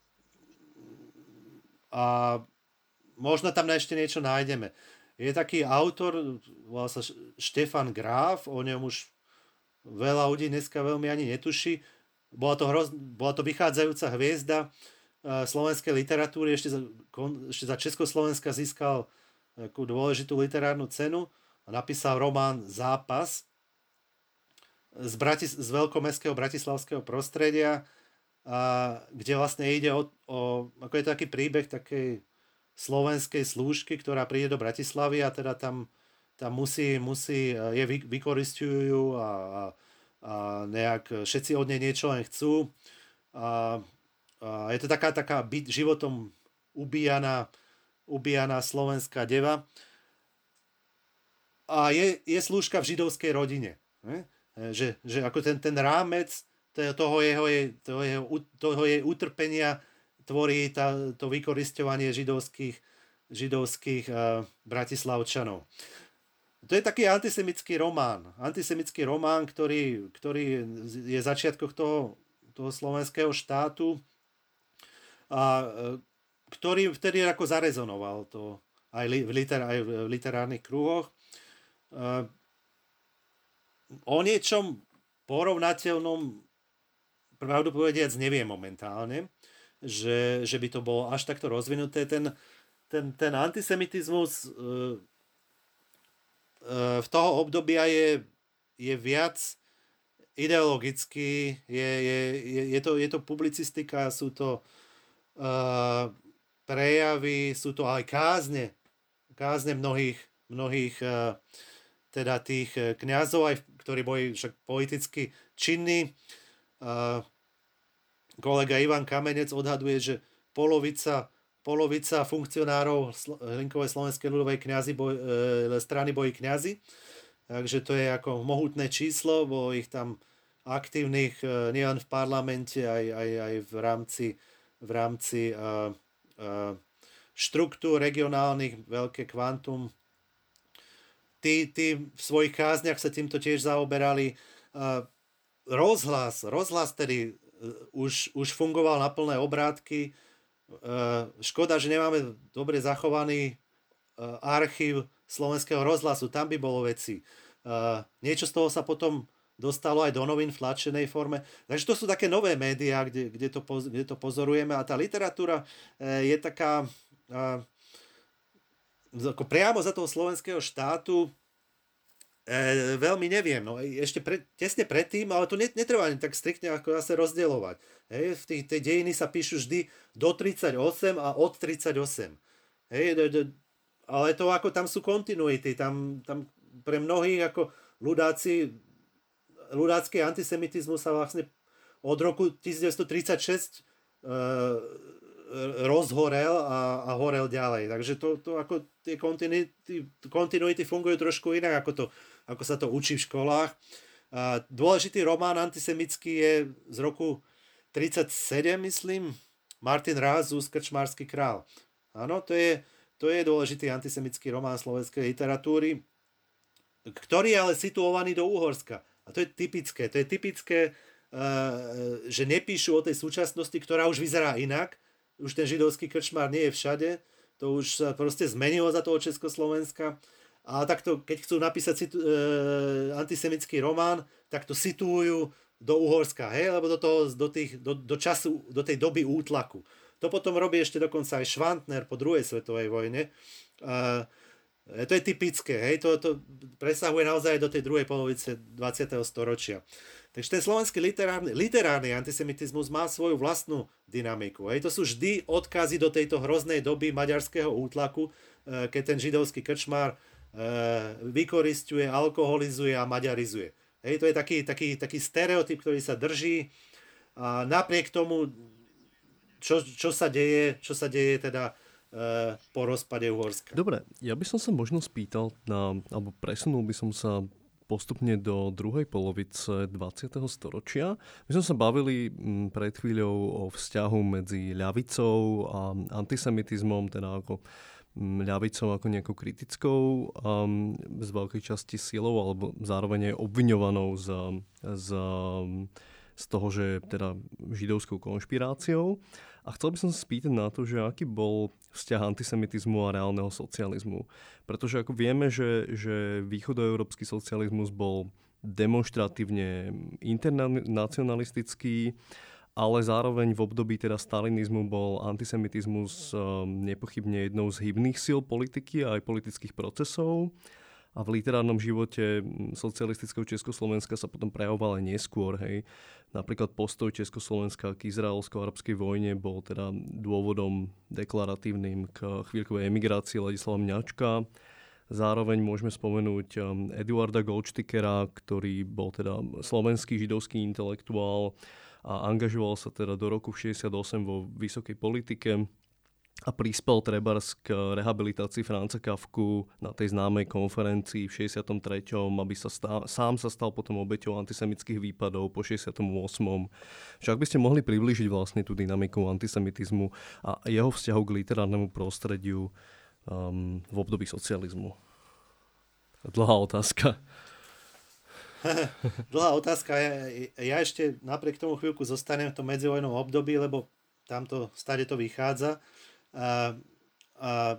D: a možno tam ešte niečo nájdeme. Je taký autor, volá sa Štefan Gráf, o ňom už veľa ľudí dneska veľmi ani netuší. Bola to, hroz, bola to vychádzajúca hviezda uh, slovenskej literatúry, ešte za, ešte za Československa získal takú dôležitú literárnu cenu. Napísal román Zápas z, Bratis- z veľkomestského bratislavského prostredia, a, kde vlastne ide o, o, ako je to taký príbeh takej slovenskej slúžky, ktorá príde do Bratislavy a teda tam, tam musí, musí je vy, vykoristujú a, a, a nejak všetci od nej niečo len chcú. A, a je to taká, taká byt, životom ubíjaná, ubíjaná slovenská deva. A je, je slúžka v židovskej rodine. Ne? Že, že ako ten, ten rámec toho jeho, toho, jeho, toho jej utrpenia tvorí tá, to vykorisťovanie židovských, židovských uh, bratislavčanov. To je taký antisemický román. Antisemický román, ktorý, ktorý je začiatkoch toho, toho slovenského štátu a uh, ktorý vtedy ako zarezonoval to aj, li, v, liter, aj v literárnych kruhoch. Uh, O niečom porovnateľnom, pravdu povediac, neviem momentálne, že, že by to bolo až takto rozvinuté. Ten, ten, ten antisemitizmus uh, uh, v toho obdobia je, je viac ideologický, je, je, je, je, to, je to publicistika, sú to uh, prejavy, sú to aj kázne, kázne mnohých, mnohých uh, teda tých kňazov, aj ktorí boli však politicky činní. Uh, kolega Ivan Kamenec odhaduje, že polovica, polovica funkcionárov Hlinkovej slovenskej ľudovej kňazi boj, e, strany boli kňazi. Takže to je ako mohutné číslo, bolo ich tam aktívnych e, nielen v parlamente, aj, aj, aj v rámci, v rámci uh, uh, štruktúr regionálnych, veľké kvantum. Tí, tí v svojich kázniach sa týmto tiež zaoberali. Uh, rozhlas, rozhlas tedy uh, už, už fungoval na plné obrátky. Uh, škoda, že nemáme dobre zachovaný uh, archív slovenského rozhlasu. Tam by bolo veci. Uh, niečo z toho sa potom dostalo aj do novín v tlačenej forme. Takže to sú také nové médiá, kde, kde, to, kde to pozorujeme. A tá literatúra uh, je taká... Uh, ako priamo za toho slovenského štátu e, veľmi neviem. No, ešte pre, tesne predtým, ale to netreba ani tak striktne ako zase rozdielovať. Hej, v tej, tej dejiny sa píšu vždy do tridsaťosem a od tridsaťosem. Hej, do, do, ale to ako tam sú kontinuity. Tam, tam pre mnohých ako ľudáci, ľudácky antisemitizmus sa vlastne od roku devätnásťtridsaťšesť e, rozhorel a, a horel ďalej. Takže to, to ako tie kontinuity, kontinuity fungujú trošku inak, ako, to, ako sa to učí v školách. A dôležitý román antisemický je z roku tridsaťsedem, myslím, Martin Rázus, Krčmársky král. Áno, to je, to je dôležitý antisemický román slovenskej literatúry, ktorý je ale situovaný do Uhorska. A to je typické. To je typické, uh, že nepíšu o tej súčasnosti, ktorá už vyzerá inak. Už ten židovský krčmár nie je všade, to už sa proste zmenilo za toho Československa. A takto, keď chcú napísať situ, e, antisemický román, tak to situujú do Uhorska, hej, alebo do, toho, do, tých, do, do času, do tej doby útlaku. To potom robí ešte dokonca aj Schwantner po druhej svetovej vojne. E, to je typické, hej, to, to presahuje naozaj do tej druhej polovice dvadsiateho storočia. Takže ten slovenský literárny, literárny antisemitizmus má svoju vlastnú dynamiku. Hej. To sú vždy odkazy do tejto hroznej doby maďarského útlaku, keď ten židovský krčmár vykorisťuje, alkoholizuje a maďarizuje. Hej. To je taký, taký, taký stereotyp, ktorý sa drží. A napriek tomu, čo, čo sa deje, čo sa deje teda po rozpade Uhorska.
C: Dobre, ja by som sa možno spýtal, na, alebo presunul by som sa postupne do druhej polovice dvadsiateho storočia. My sme sa bavili pred chvíľou o vzťahu medzi ľavicou a antisemitizmom, teda ako ľavicou ako nejakou kritickou, um, z veľkej časti silou, alebo zároveň aj obviňovanou z, z, z toho, že teda židovskou konšpiráciou. A chcel by som sa spýtať na to, že aký bol vzťah antisemitizmu a reálneho socializmu. Pretože ako vieme, že, že východoeurópsky socializmus bol demonštratívne internacionalistický, ale zároveň v období teda stalinizmu bol antisemitizmus um, nepochybne jednou z hybných síl politiky a aj politických procesov. A v literárnom živote socialistického Československa sa potom prejavoval aj neskôr. Hej. Napríklad postoj Československa k izraelsko-arabskej vojne bol teda dôvodom deklaratívnym k chvíľkovej emigrácii Ladislava Mňačka. Zároveň môžeme spomenúť Eduarda Goldstickera, ktorý bol teda slovenský židovský intelektuál a angažoval sa teda do roku šesťdesiatosem vo vysokej politike. a prispel trebárs k rehabilitácii Franza Kafku na tej známej konferencii v šesťdesiatom treťom, aby sa stá, sám sa stal potom obeťou antisemických výpadov po šesťdesiatom ôsmom. Však by ste mohli priblížiť vlastne tú dynamiku antisemitizmu a jeho vzťahu k literárnemu prostrediu um, v období socializmu? Dlhá otázka.
D: Dlhá otázka. Ja, ja ešte napriek tomu chvíľku zostanem v tom medzivojnom období, lebo tamto stade to vychádza. A, a,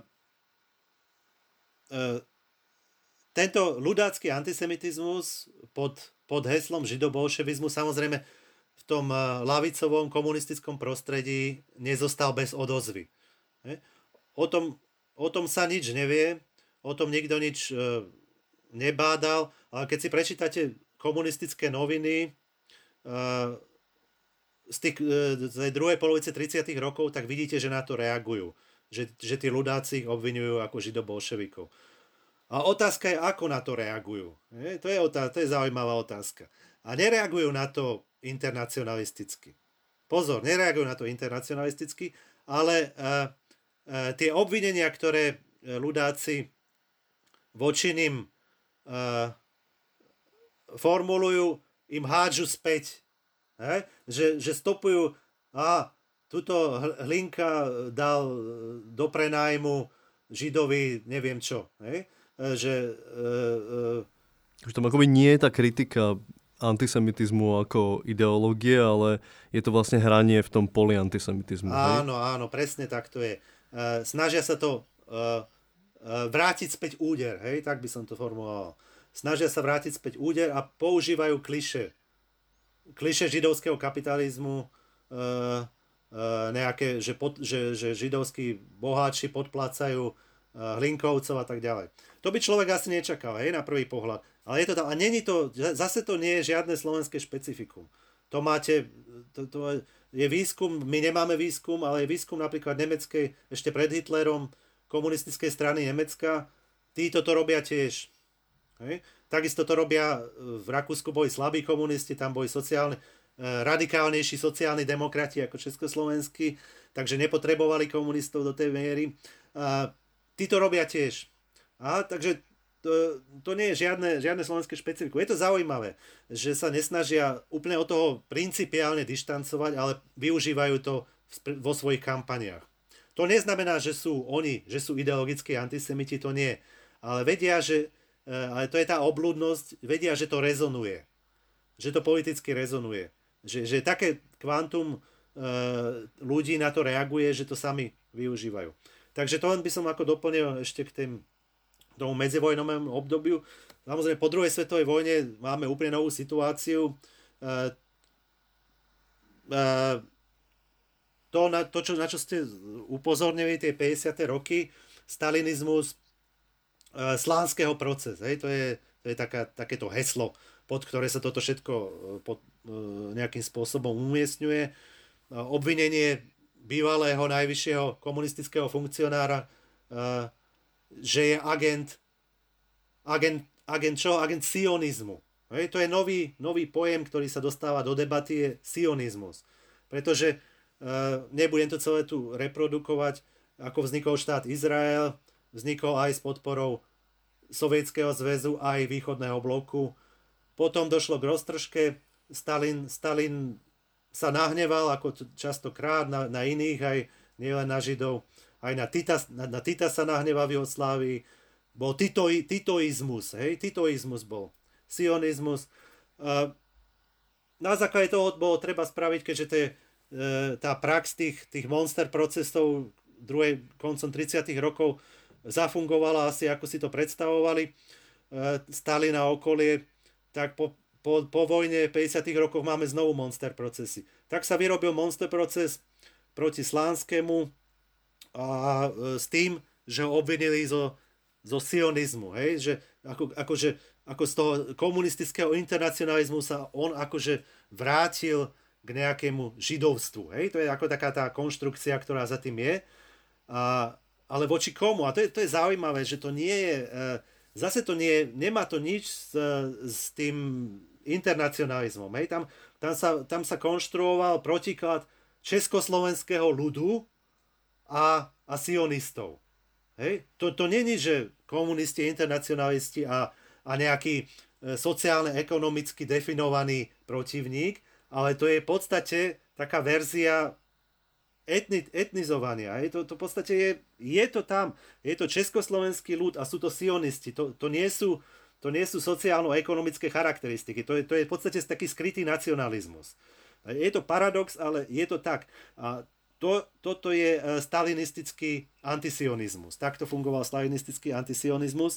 D: a, tento ľudácky antisemitizmus pod, pod heslom židobolševizmu samozrejme v tom lavicovom komunistickom prostredí nezostal bez odozvy. O tom, o tom sa nič nevie, o tom nikto nič e, nebádal, ale keď si prečítate komunistické noviny e, z, tých, z tej druhej polovice tridsiatych rokov, tak vidíte, že na to reagujú. Že, že tí ľudáci ich obvinujú ako židobolševikov. A otázka je, ako na to reagujú. Je, to, je otázka, to je zaujímavá otázka. A nereagujú na to internacionalisticky. Pozor, nereagujú na to internacionalisticky, ale uh, uh, tie obvinenia, ktoré ľudáci voči nim uh, formulujú, im hádžu späť. He? Že, že stopujú, a tuto Hlinka dal do prenájmu Židovi neviem čo. He? Že, uh, uh,
C: Už tam akoby nie je tá kritika antisemitizmu ako ideológie, ale je to vlastne hranie v tom poli antisemitizmu.
D: Áno, hej? áno, presne tak to je. Uh, snažia sa to uh, uh, vrátiť späť úder, hej? Tak by som to formuloval. Snažia sa vrátiť späť úder a používajú klišé. Klišé židovského kapitalizmu, uh, uh, nejaké, že, pod, že, že židovskí boháči podplácajú uh, Hlinkovcov a tak ďalej. To by človek asi nečakal, hej, na prvý pohľad. Ale je to tam, a není to, zase to nie je žiadne slovenské špecifikum. To máte, to, to je výskum, my nemáme výskum, ale je výskum napríklad nemeckej, ešte pred Hitlerom, komunistickej strany Nemecka, títo to robia tiež. Hej. Takisto to robia, v Rakúsku boli slabí komunisti, tam boli sociálne, radikálnejší sociálni demokrati ako československí, takže nepotrebovali komunistov do tej miery. A tí to robia tiež. A, takže to, to nie je žiadne, žiadne slovenské špecifikum. Je to zaujímavé, že sa nesnažia úplne od toho principiálne dištancovať, ale využívajú to vo svojich kampaniách. To neznamená, že sú oni, že sú ideologickí antisemiti, to nie. Ale vedia, že ale to je tá obľudnosť, vedia, že to rezonuje. Že to politicky rezonuje. Že, že také kvantum e, ľudí na to reaguje, že to sami využívajú. Takže to len by som ako doplnil ešte k tým, tomu medzivojnovému obdobiu. Samozrejme, po druhej svetovej vojne máme úplne novú situáciu. E, e, to, na, to čo, na čo ste upozornili, tie päťdesiate roky, stalinizmus, Slánského proces, hej, to je, to je taká, takéto heslo, pod ktoré sa toto všetko pod, nejakým spôsobom umiestňuje. Obvinenie bývalého najvyššieho komunistického funkcionára, že je agent, agent, agent čo? Agent sionizmu. Hej, to je nový, nový pojem, ktorý sa dostáva do debaty, je sionizmus. Pretože, nebudem to celé tu reprodukovať, ako vznikol štát Izrael, vznikol aj s podporou Sovietskeho zväzu, aj východného bloku. Potom došlo k roztržke. Stalin, Stalin sa nahneval, ako častokrát na, na iných, aj nielen na Židov. Aj na Tita, na, na Tita sa nahneval v Jugoslávii. Bol tito, titoizmus. Hej? Titoizmus bol. Sionizmus. Na základe toho bolo treba spraviť, keďže tie, tá prax tých, tých monster procesov druhej, koncom tridsiatych rokov zafungovala asi, ako si to predstavovali, Stalin a okolie, tak po, po, po vojne v päťdesiatych rokoch máme znovu monster procesy. Tak sa vyrobil monster proces proti Slánskemu a s tým, že ho obvinili zo, zo sionizmu, hej? Že ako, akože, ako z toho komunistického internacionalizmu sa on akože vrátil k nejakému židovstvu, hej? To je ako taká tá konštrukcia, ktorá za tým je. A ale voči komu? A to je, to je zaujímavé, že to nie je, zase to nie, nemá to nič s, s tým internacionalizmom. Hej? Tam, tam, sa, tam sa konštruoval protiklad československého ľudu a, a sionistov. Hej? To, to není, že komunisti, internacionalisti a, a nejaký sociálne, ekonomicky definovaný protivník, ale to je v podstate taká verzia etni, etnizovania. Je to, to v podstate je, je to tam. Je to československý ľud a sú to sionisti. To, to, nie, sú, to nie sú sociálno-ekonomické charakteristiky. To je, to je v podstate taký skrytý nacionalizmus. Je to paradox, ale je to tak. A to, toto je stalinistický antisionizmus. Takto fungoval stalinistický antisionizmus.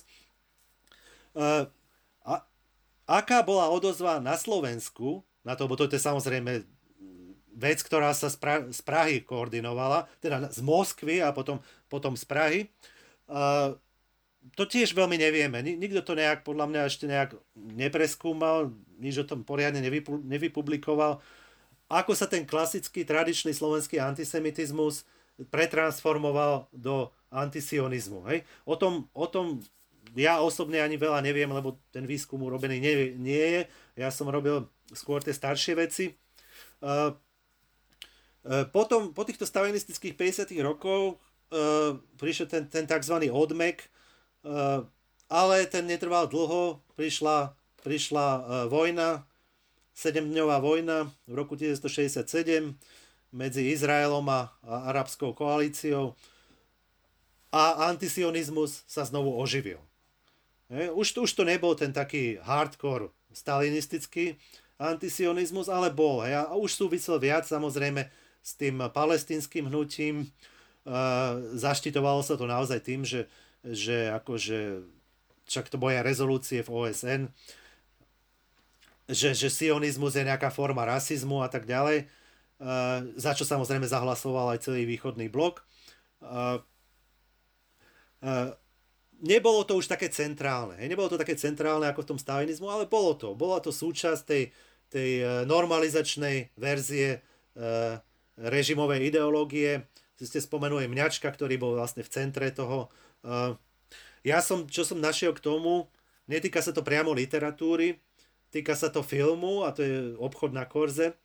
D: A aká bola odozva na Slovensku, na to, bo to je samozrejme vec, ktorá sa z, pra- z Prahy koordinovala, teda z Moskvy a potom, potom z Prahy, uh, to tiež veľmi nevieme. Nikto to nejak, podľa mňa, ešte nejak nepreskúmal, nič o tom poriadne nevypu- nevypublikoval. Ako sa ten klasický, tradičný slovenský antisemitizmus pretransformoval do antisionizmu. Hej? O tom, o tom ja osobne ani veľa neviem, lebo ten výskum urobený nie, nie je. Ja som robil skôr tie staršie veci. Uh, uh, potom, po týchto stalinistických päťdesiatych rokov uh, prišiel ten, ten tzv. Odmek, uh, ale ten netrval dlho. Prišla, prišla uh, vojna, sedemdňová vojna v roku devätnásťstošesťdesiatsedem medzi Izraelom a, a arabskou koalíciou a antisionizmus sa znovu oživil. Je, už, už to nebol ten taký hardcore stalinistický antisionizmus, ale bol. Hej, a už súvisel viac samozrejme s tým palestinským hnutím. E, zaštitovalo sa to naozaj tým, že, že akože, však to boja rezolúcie v ó es en, že, že sionizmus je nejaká forma rasizmu a tak ďalej, e, za čo samozrejme zahlasoval aj celý východný blok. E, e, Nebolo to už také centrálne. Hej? Nebolo to také centrálne ako v tom stalinizmu, ale bolo to. Bola to súčasť tej, tej normalizačnej verzie e, režimovej ideológie. Si ste spomenuli Mňačka, ktorý bol vlastne v centre toho. E, ja som, čo som našiel k tomu, netýka sa to priamo literatúry, týka sa to filmu, a to je Obchod na Korze.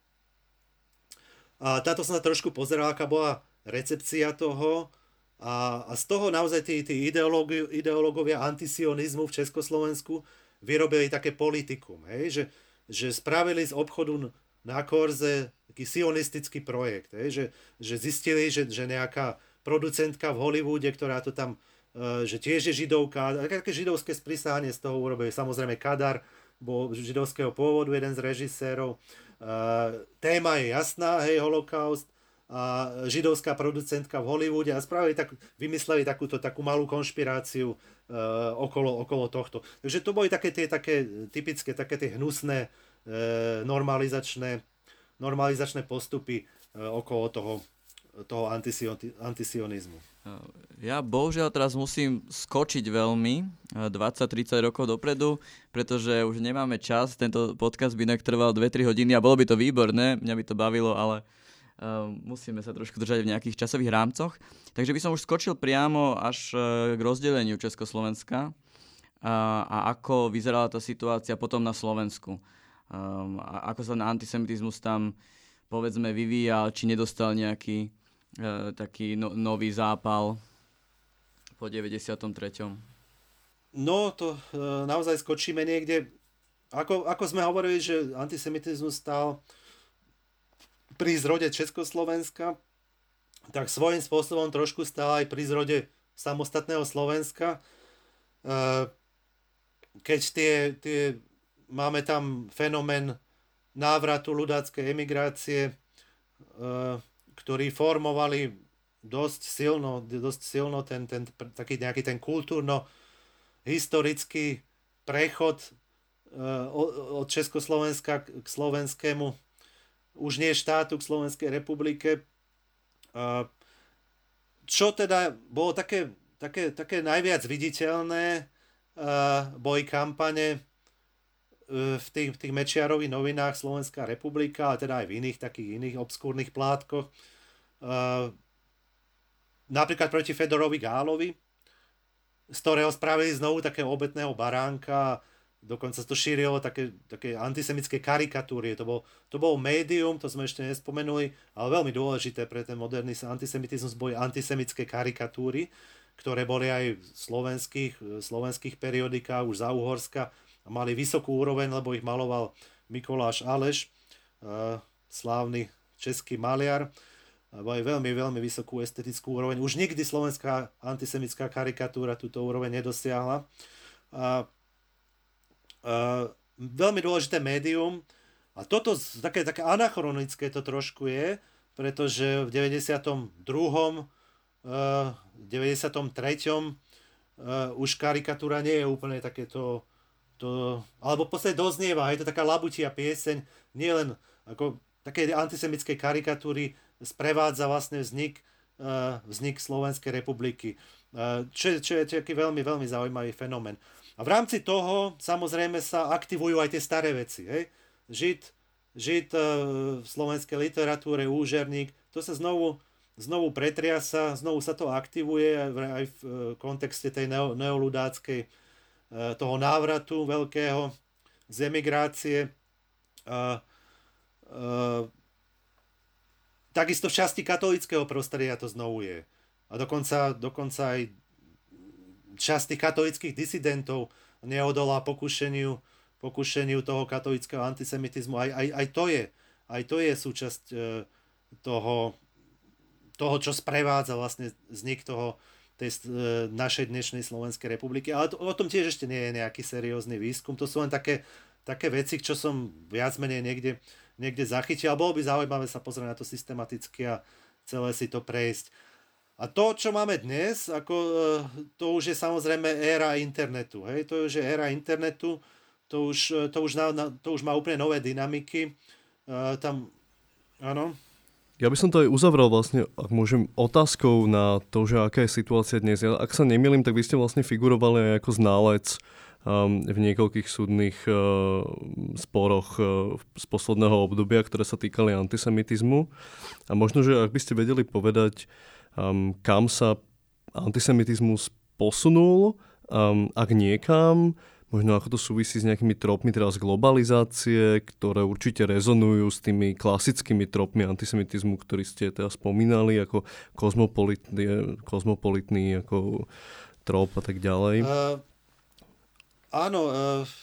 D: A táto som sa trošku pozeral, aká bola recepcia toho. A, a z toho naozaj tí, tí ideológi, ideológovia antisionizmu v Československu vyrobili také politikum, hej? Že, že spravili z Obchodu na Korze taký sionistický projekt, hej? Že, že zistili, že, že nejaká producentka v Hollywoode, ktorá to tam, uh, že tiež je židovka, také židovské sprísahanie z toho urobili. Samozrejme Kadar bol židovského pôvodu, jeden z režisérov. Uh, téma je jasná, hej, holokaust. A židovská producentka v Hollywoode a spravili tak, vymysleli takúto takú malú konšpiráciu uh, okolo, okolo tohto. Takže to boli také tie také typické, také tie hnusné uh, normalizačné, normalizačné postupy uh, okolo toho, toho antision, antisionizmu.
B: Ja bohužiaľ teraz musím skočiť veľmi dvadsať tridsať rokov dopredu, pretože už nemáme čas. Tento podcast by inak trval dve tri hodiny a bolo by to výborné, mňa by to bavilo, ale Uh, musíme sa trošku držať v nejakých časových rámcoch. Takže by som už skočil priamo až uh, k rozdeleniu Československa uh, a ako vyzerala tá situácia potom na Slovensku. Um, a ako sa na antisemitizmus tam povedzme vyvíjal, či nedostal nejaký uh, taký no, nový zápal po deväťdesiatom treťom.
D: No to uh, naozaj skočíme niekde. Ako, ako sme hovorili, že antisemitizmus stal pri zrode Československa, tak svojím spôsobom trošku stál aj pri zrode samostatného Slovenska. Keď tie, tie, máme tam fenomén návratu ľudáckej emigrácie, ktorí formovali dosť silno, dosť silno ten, ten, taký nejaký ten kultúrno-historický prechod od Československa k slovenskému, už nie štátu, k Slovenskej republike. Čo teda bolo také, také, také najviac viditeľné, boli kampane v tých, v tých Mečiarových novinách Slovenská republika, a teda aj v iných takých iných obskúrnych plátkoch. Napríklad proti Fedorovi Gálovi, z ktorého spravili znovu takého obetného baránka dokonca to šírilo také, také antisemické karikatúry. To bol, to bol médium, to sme ešte nespomenuli, ale veľmi dôležité pre ten moderný antisemitizmus boli antisemické karikatúry, ktoré boli aj v slovenských, slovenských periodikách, už za Uhorska, a mali vysokú úroveň, lebo ich maloval Mikuláš Aleš, slávny český maliar. Mali veľmi, veľmi vysokú estetickú úroveň. Už nikdy slovenská antisemická karikatúra túto úroveň nedosiahla. A, a, veľmi dôležité médium. A toto také, také anachronické to trošku je, pretože v deväťdesiatom druhom deväťdesiatom treťom už karikatúra nie je úplne takéto, to, alebo v podstate doznieva, je to taká labutia pieseň, nie len ako také antisemické karikatúry sprevádza vlastne vznik, vznik Slovenskej republiky. Čo, čo je taký veľmi, veľmi zaujímavý fenomén. A v rámci toho samozrejme sa aktivujú aj tie staré veci. Hej? Žid, žid v slovenskej literatúre, úžerník, to sa znovu, znovu pretriasa, znovu sa to aktivuje aj v kontexte tej neo, neoludáckej, toho návratu veľkého z emigrácie. Takisto v časti katolického prostredia to znovu je. A dokonca, dokonca aj časti katolických disidentov neodolá pokušeniu, pokušeniu toho katolického antisemitizmu. Aj, aj, aj, to, je, aj to je súčasť e, toho, toho, čo sprevádza vlastne vznik toho, tej e, našej dnešnej Slovenskej republiky. Ale to, o tom tiež ešte nie je nejaký seriózny výskum. To sú len také, také veci, čo som viac menej niekde niekde zachytil, a bolo by zaujímavé sa pozrieť na to systematicky a celé si to prejsť. A to, čo máme dnes, ako, to už je samozrejme éra internetu. Hej? To už je éra internetu, to už, to už, na, to už má úplne nové dynamiky. Uh, tam, áno.
C: Ja by som to aj uzavrel vlastne, ak môžem, otázkou na to, že aká je situácia dnes. Ja, ak sa nemýlim, tak vy ste vlastne figurovali aj ako ználec Um, v niekoľkých súdnych uh, sporoch uh, z posledného obdobia, ktoré sa týkali antisemitizmu. A možno, že ak by ste vedeli povedať, um, kam sa antisemitizmus posunul, um, ak niekam, možno ako to súvisí s nejakými tropmi teraz globalizácie, ktoré určite rezonujú s tými klasickými tropmi antisemitizmu, ktorí ste teda spomínali, ako kozmopolitný, kozmopolitný ako trop a tak ďalej. Uh...
D: Áno,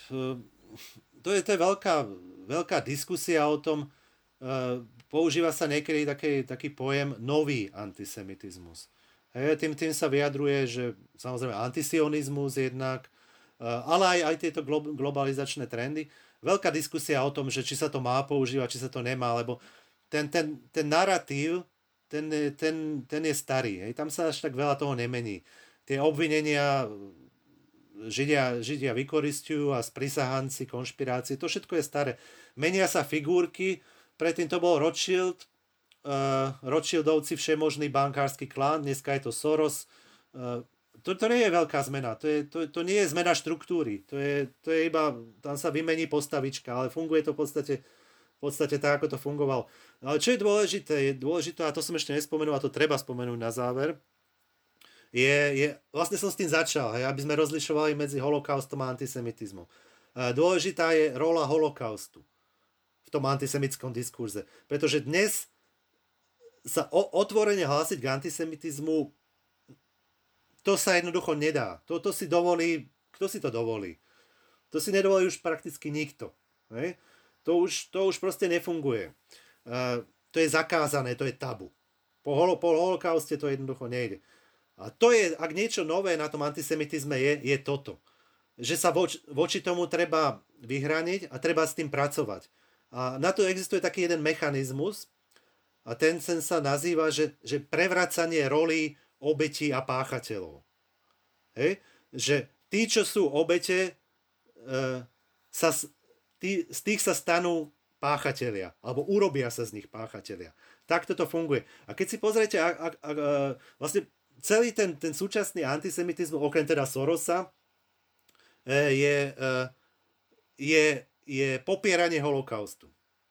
D: to je, to je veľká, veľká diskusia o tom, používa sa niekedy taký, taký pojem nový antisemitizmus. Hej, tým, tým sa vyjadruje, že samozrejme antisionizmus jednak, ale aj, aj tieto globalizačné trendy. Veľká diskusia o tom, že či sa to má používať, či sa to nemá, lebo ten, ten, ten narratív, ten, ten, ten je starý. Hej, tam sa až tak veľa toho nemení. Tie obvinenia Židia, Židia vykoristujú a sprisahanci, konšpirácie, to všetko je staré. Menia sa figurky, predtým to bol Rothschild, uh, Rothschildovci, všemožný bankársky klán, dneska je to Soros. Uh, to, to nie je veľká zmena, to, je, to, to nie je zmena štruktúry, to je, to je iba, tam sa vymení postavička, ale funguje to v podstate, v podstate tak, ako to fungovalo. Ale čo je dôležité, je dôležité, a to som ešte nespomenul, a to treba spomenúť na záver, Je, je, vlastne som s tým začal, hej, aby sme rozlišovali medzi holokaustom a antisemitizmom. E, dôležitá je rola holokaustu v tom antisemitskom diskurze, pretože dnes sa o, otvorene hlásiť k antisemitizmu, to sa jednoducho nedá. To, to si dovolí, kto si to dovolí? To si nedovolí už prakticky nikto. Hej? To, už, to už proste nefunguje. E, to je zakázané, to je tabu. Po, holo, po holokauste to jednoducho nejde. A to je, ak niečo nové na tom antisemitizme je, je toto. Že sa voč, voči tomu treba vyhraniť a treba s tým pracovať. A na to existuje taký jeden mechanizmus a ten sen sa nazýva, že, že prevracanie rolí obetí a páchateľov. Hej? Že tí, čo sú obete, e, sa, tí, z tých sa stanú páchatelia, alebo urobia sa z nich páchatelia. Takto to funguje. A keď si pozriete, a, a, a, vlastne celý ten, ten súčasný antisemitizmus, okrem teda Sorosa, je, je, je popieranie holokaustu.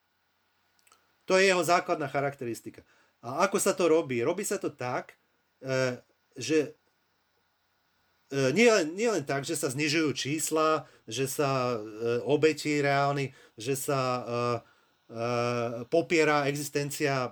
D: To je jeho základná charakteristika. A ako sa to robí? Robí sa to tak, že nie len, nie len tak, že sa znižujú čísla, že sa e, obetí reálny, že sa e, e, popiera existencia e,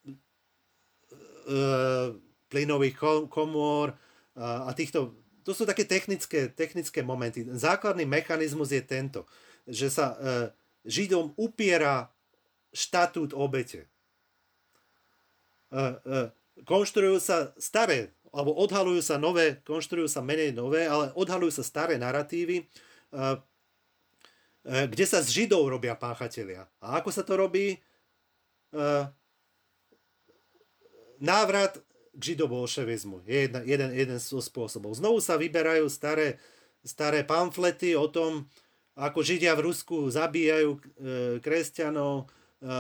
D: plynových komôr a, a týchto. To sú také technické, technické momenty. Základný mechanizmus je tento, že sa e, Židom upiera štatút obete. E, e, konštruujú sa staré alebo odhalujú sa nové, konštruujú sa menej nové, ale odhalujú sa staré naratívy, kde sa z Židov robia páchatelia. A ako sa to robí? Návrat k židobolševizmu je jeden, jeden, jeden z spôsobov. Znovu sa vyberajú staré, staré pamflety o tom, ako Židia v Rusku zabíjajú kresťanov.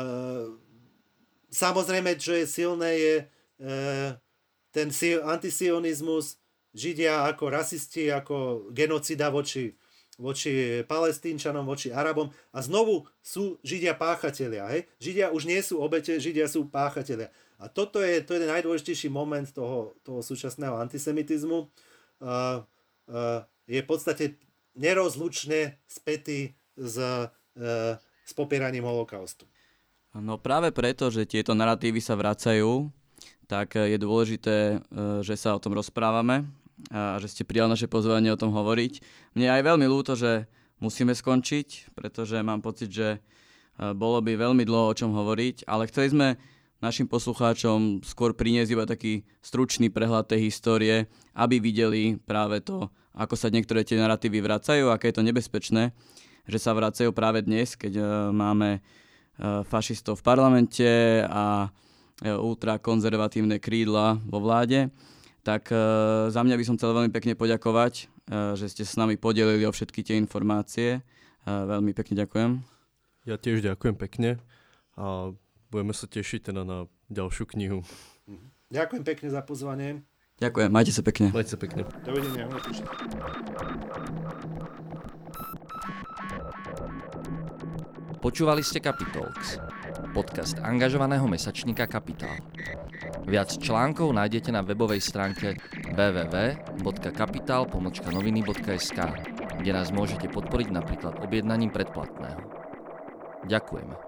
D: Samozrejme, čo je silné, je ten antisionizmus, Židia ako rasisti, ako genocida voči, voči Palestínčanom, voči Arabom. A znovu sú Židia páchatelia. Hej? Židia už nie sú obete, Židia sú páchatelia. A toto je, to je ten najdôležitejší moment toho, toho súčasného antisemitizmu. Uh, uh, je v podstate nerozlučne spätý s, uh, s popieraním holokaustu.
B: No práve preto, že tieto naratívy sa vracajú, tak je dôležité, že sa o tom rozprávame a že ste prijali naše pozvanie o tom hovoriť. Mne je aj veľmi ľúto, že musíme skončiť, pretože mám pocit, že bolo by veľmi dlho o čom hovoriť, ale chceli sme našim poslucháčom skôr priniesť iba taký stručný prehľad tej histórie, aby videli práve to, ako sa niektoré tie naratívy vracajú, aké je to nebezpečné, že sa vracajú práve dnes, keď máme fašistov v parlamente a ultrakonzervatívne krídla vo vláde. Tak e, za mňa by som chcel veľmi pekne poďakovať, e, že ste s nami podelili o všetky tie informácie. E, veľmi pekne ďakujem.
C: Ja tiež ďakujem pekne a budeme sa tešiť teda na ďalšiu knihu.
D: Ďakujem pekne za pozvanie.
B: Ďakujem, majte sa pekne.
C: Majte sa pekne.
D: Dovidenia.
E: Počúvali ste Capitalx, podcast angažovaného mesačníka Kapitál. Viac článkov nájdete na webovej stránke w w w bodka kapital pomlčka noviny bodka es ká, kde nás môžete podporiť napríklad objednaním predplatného. Ďakujeme.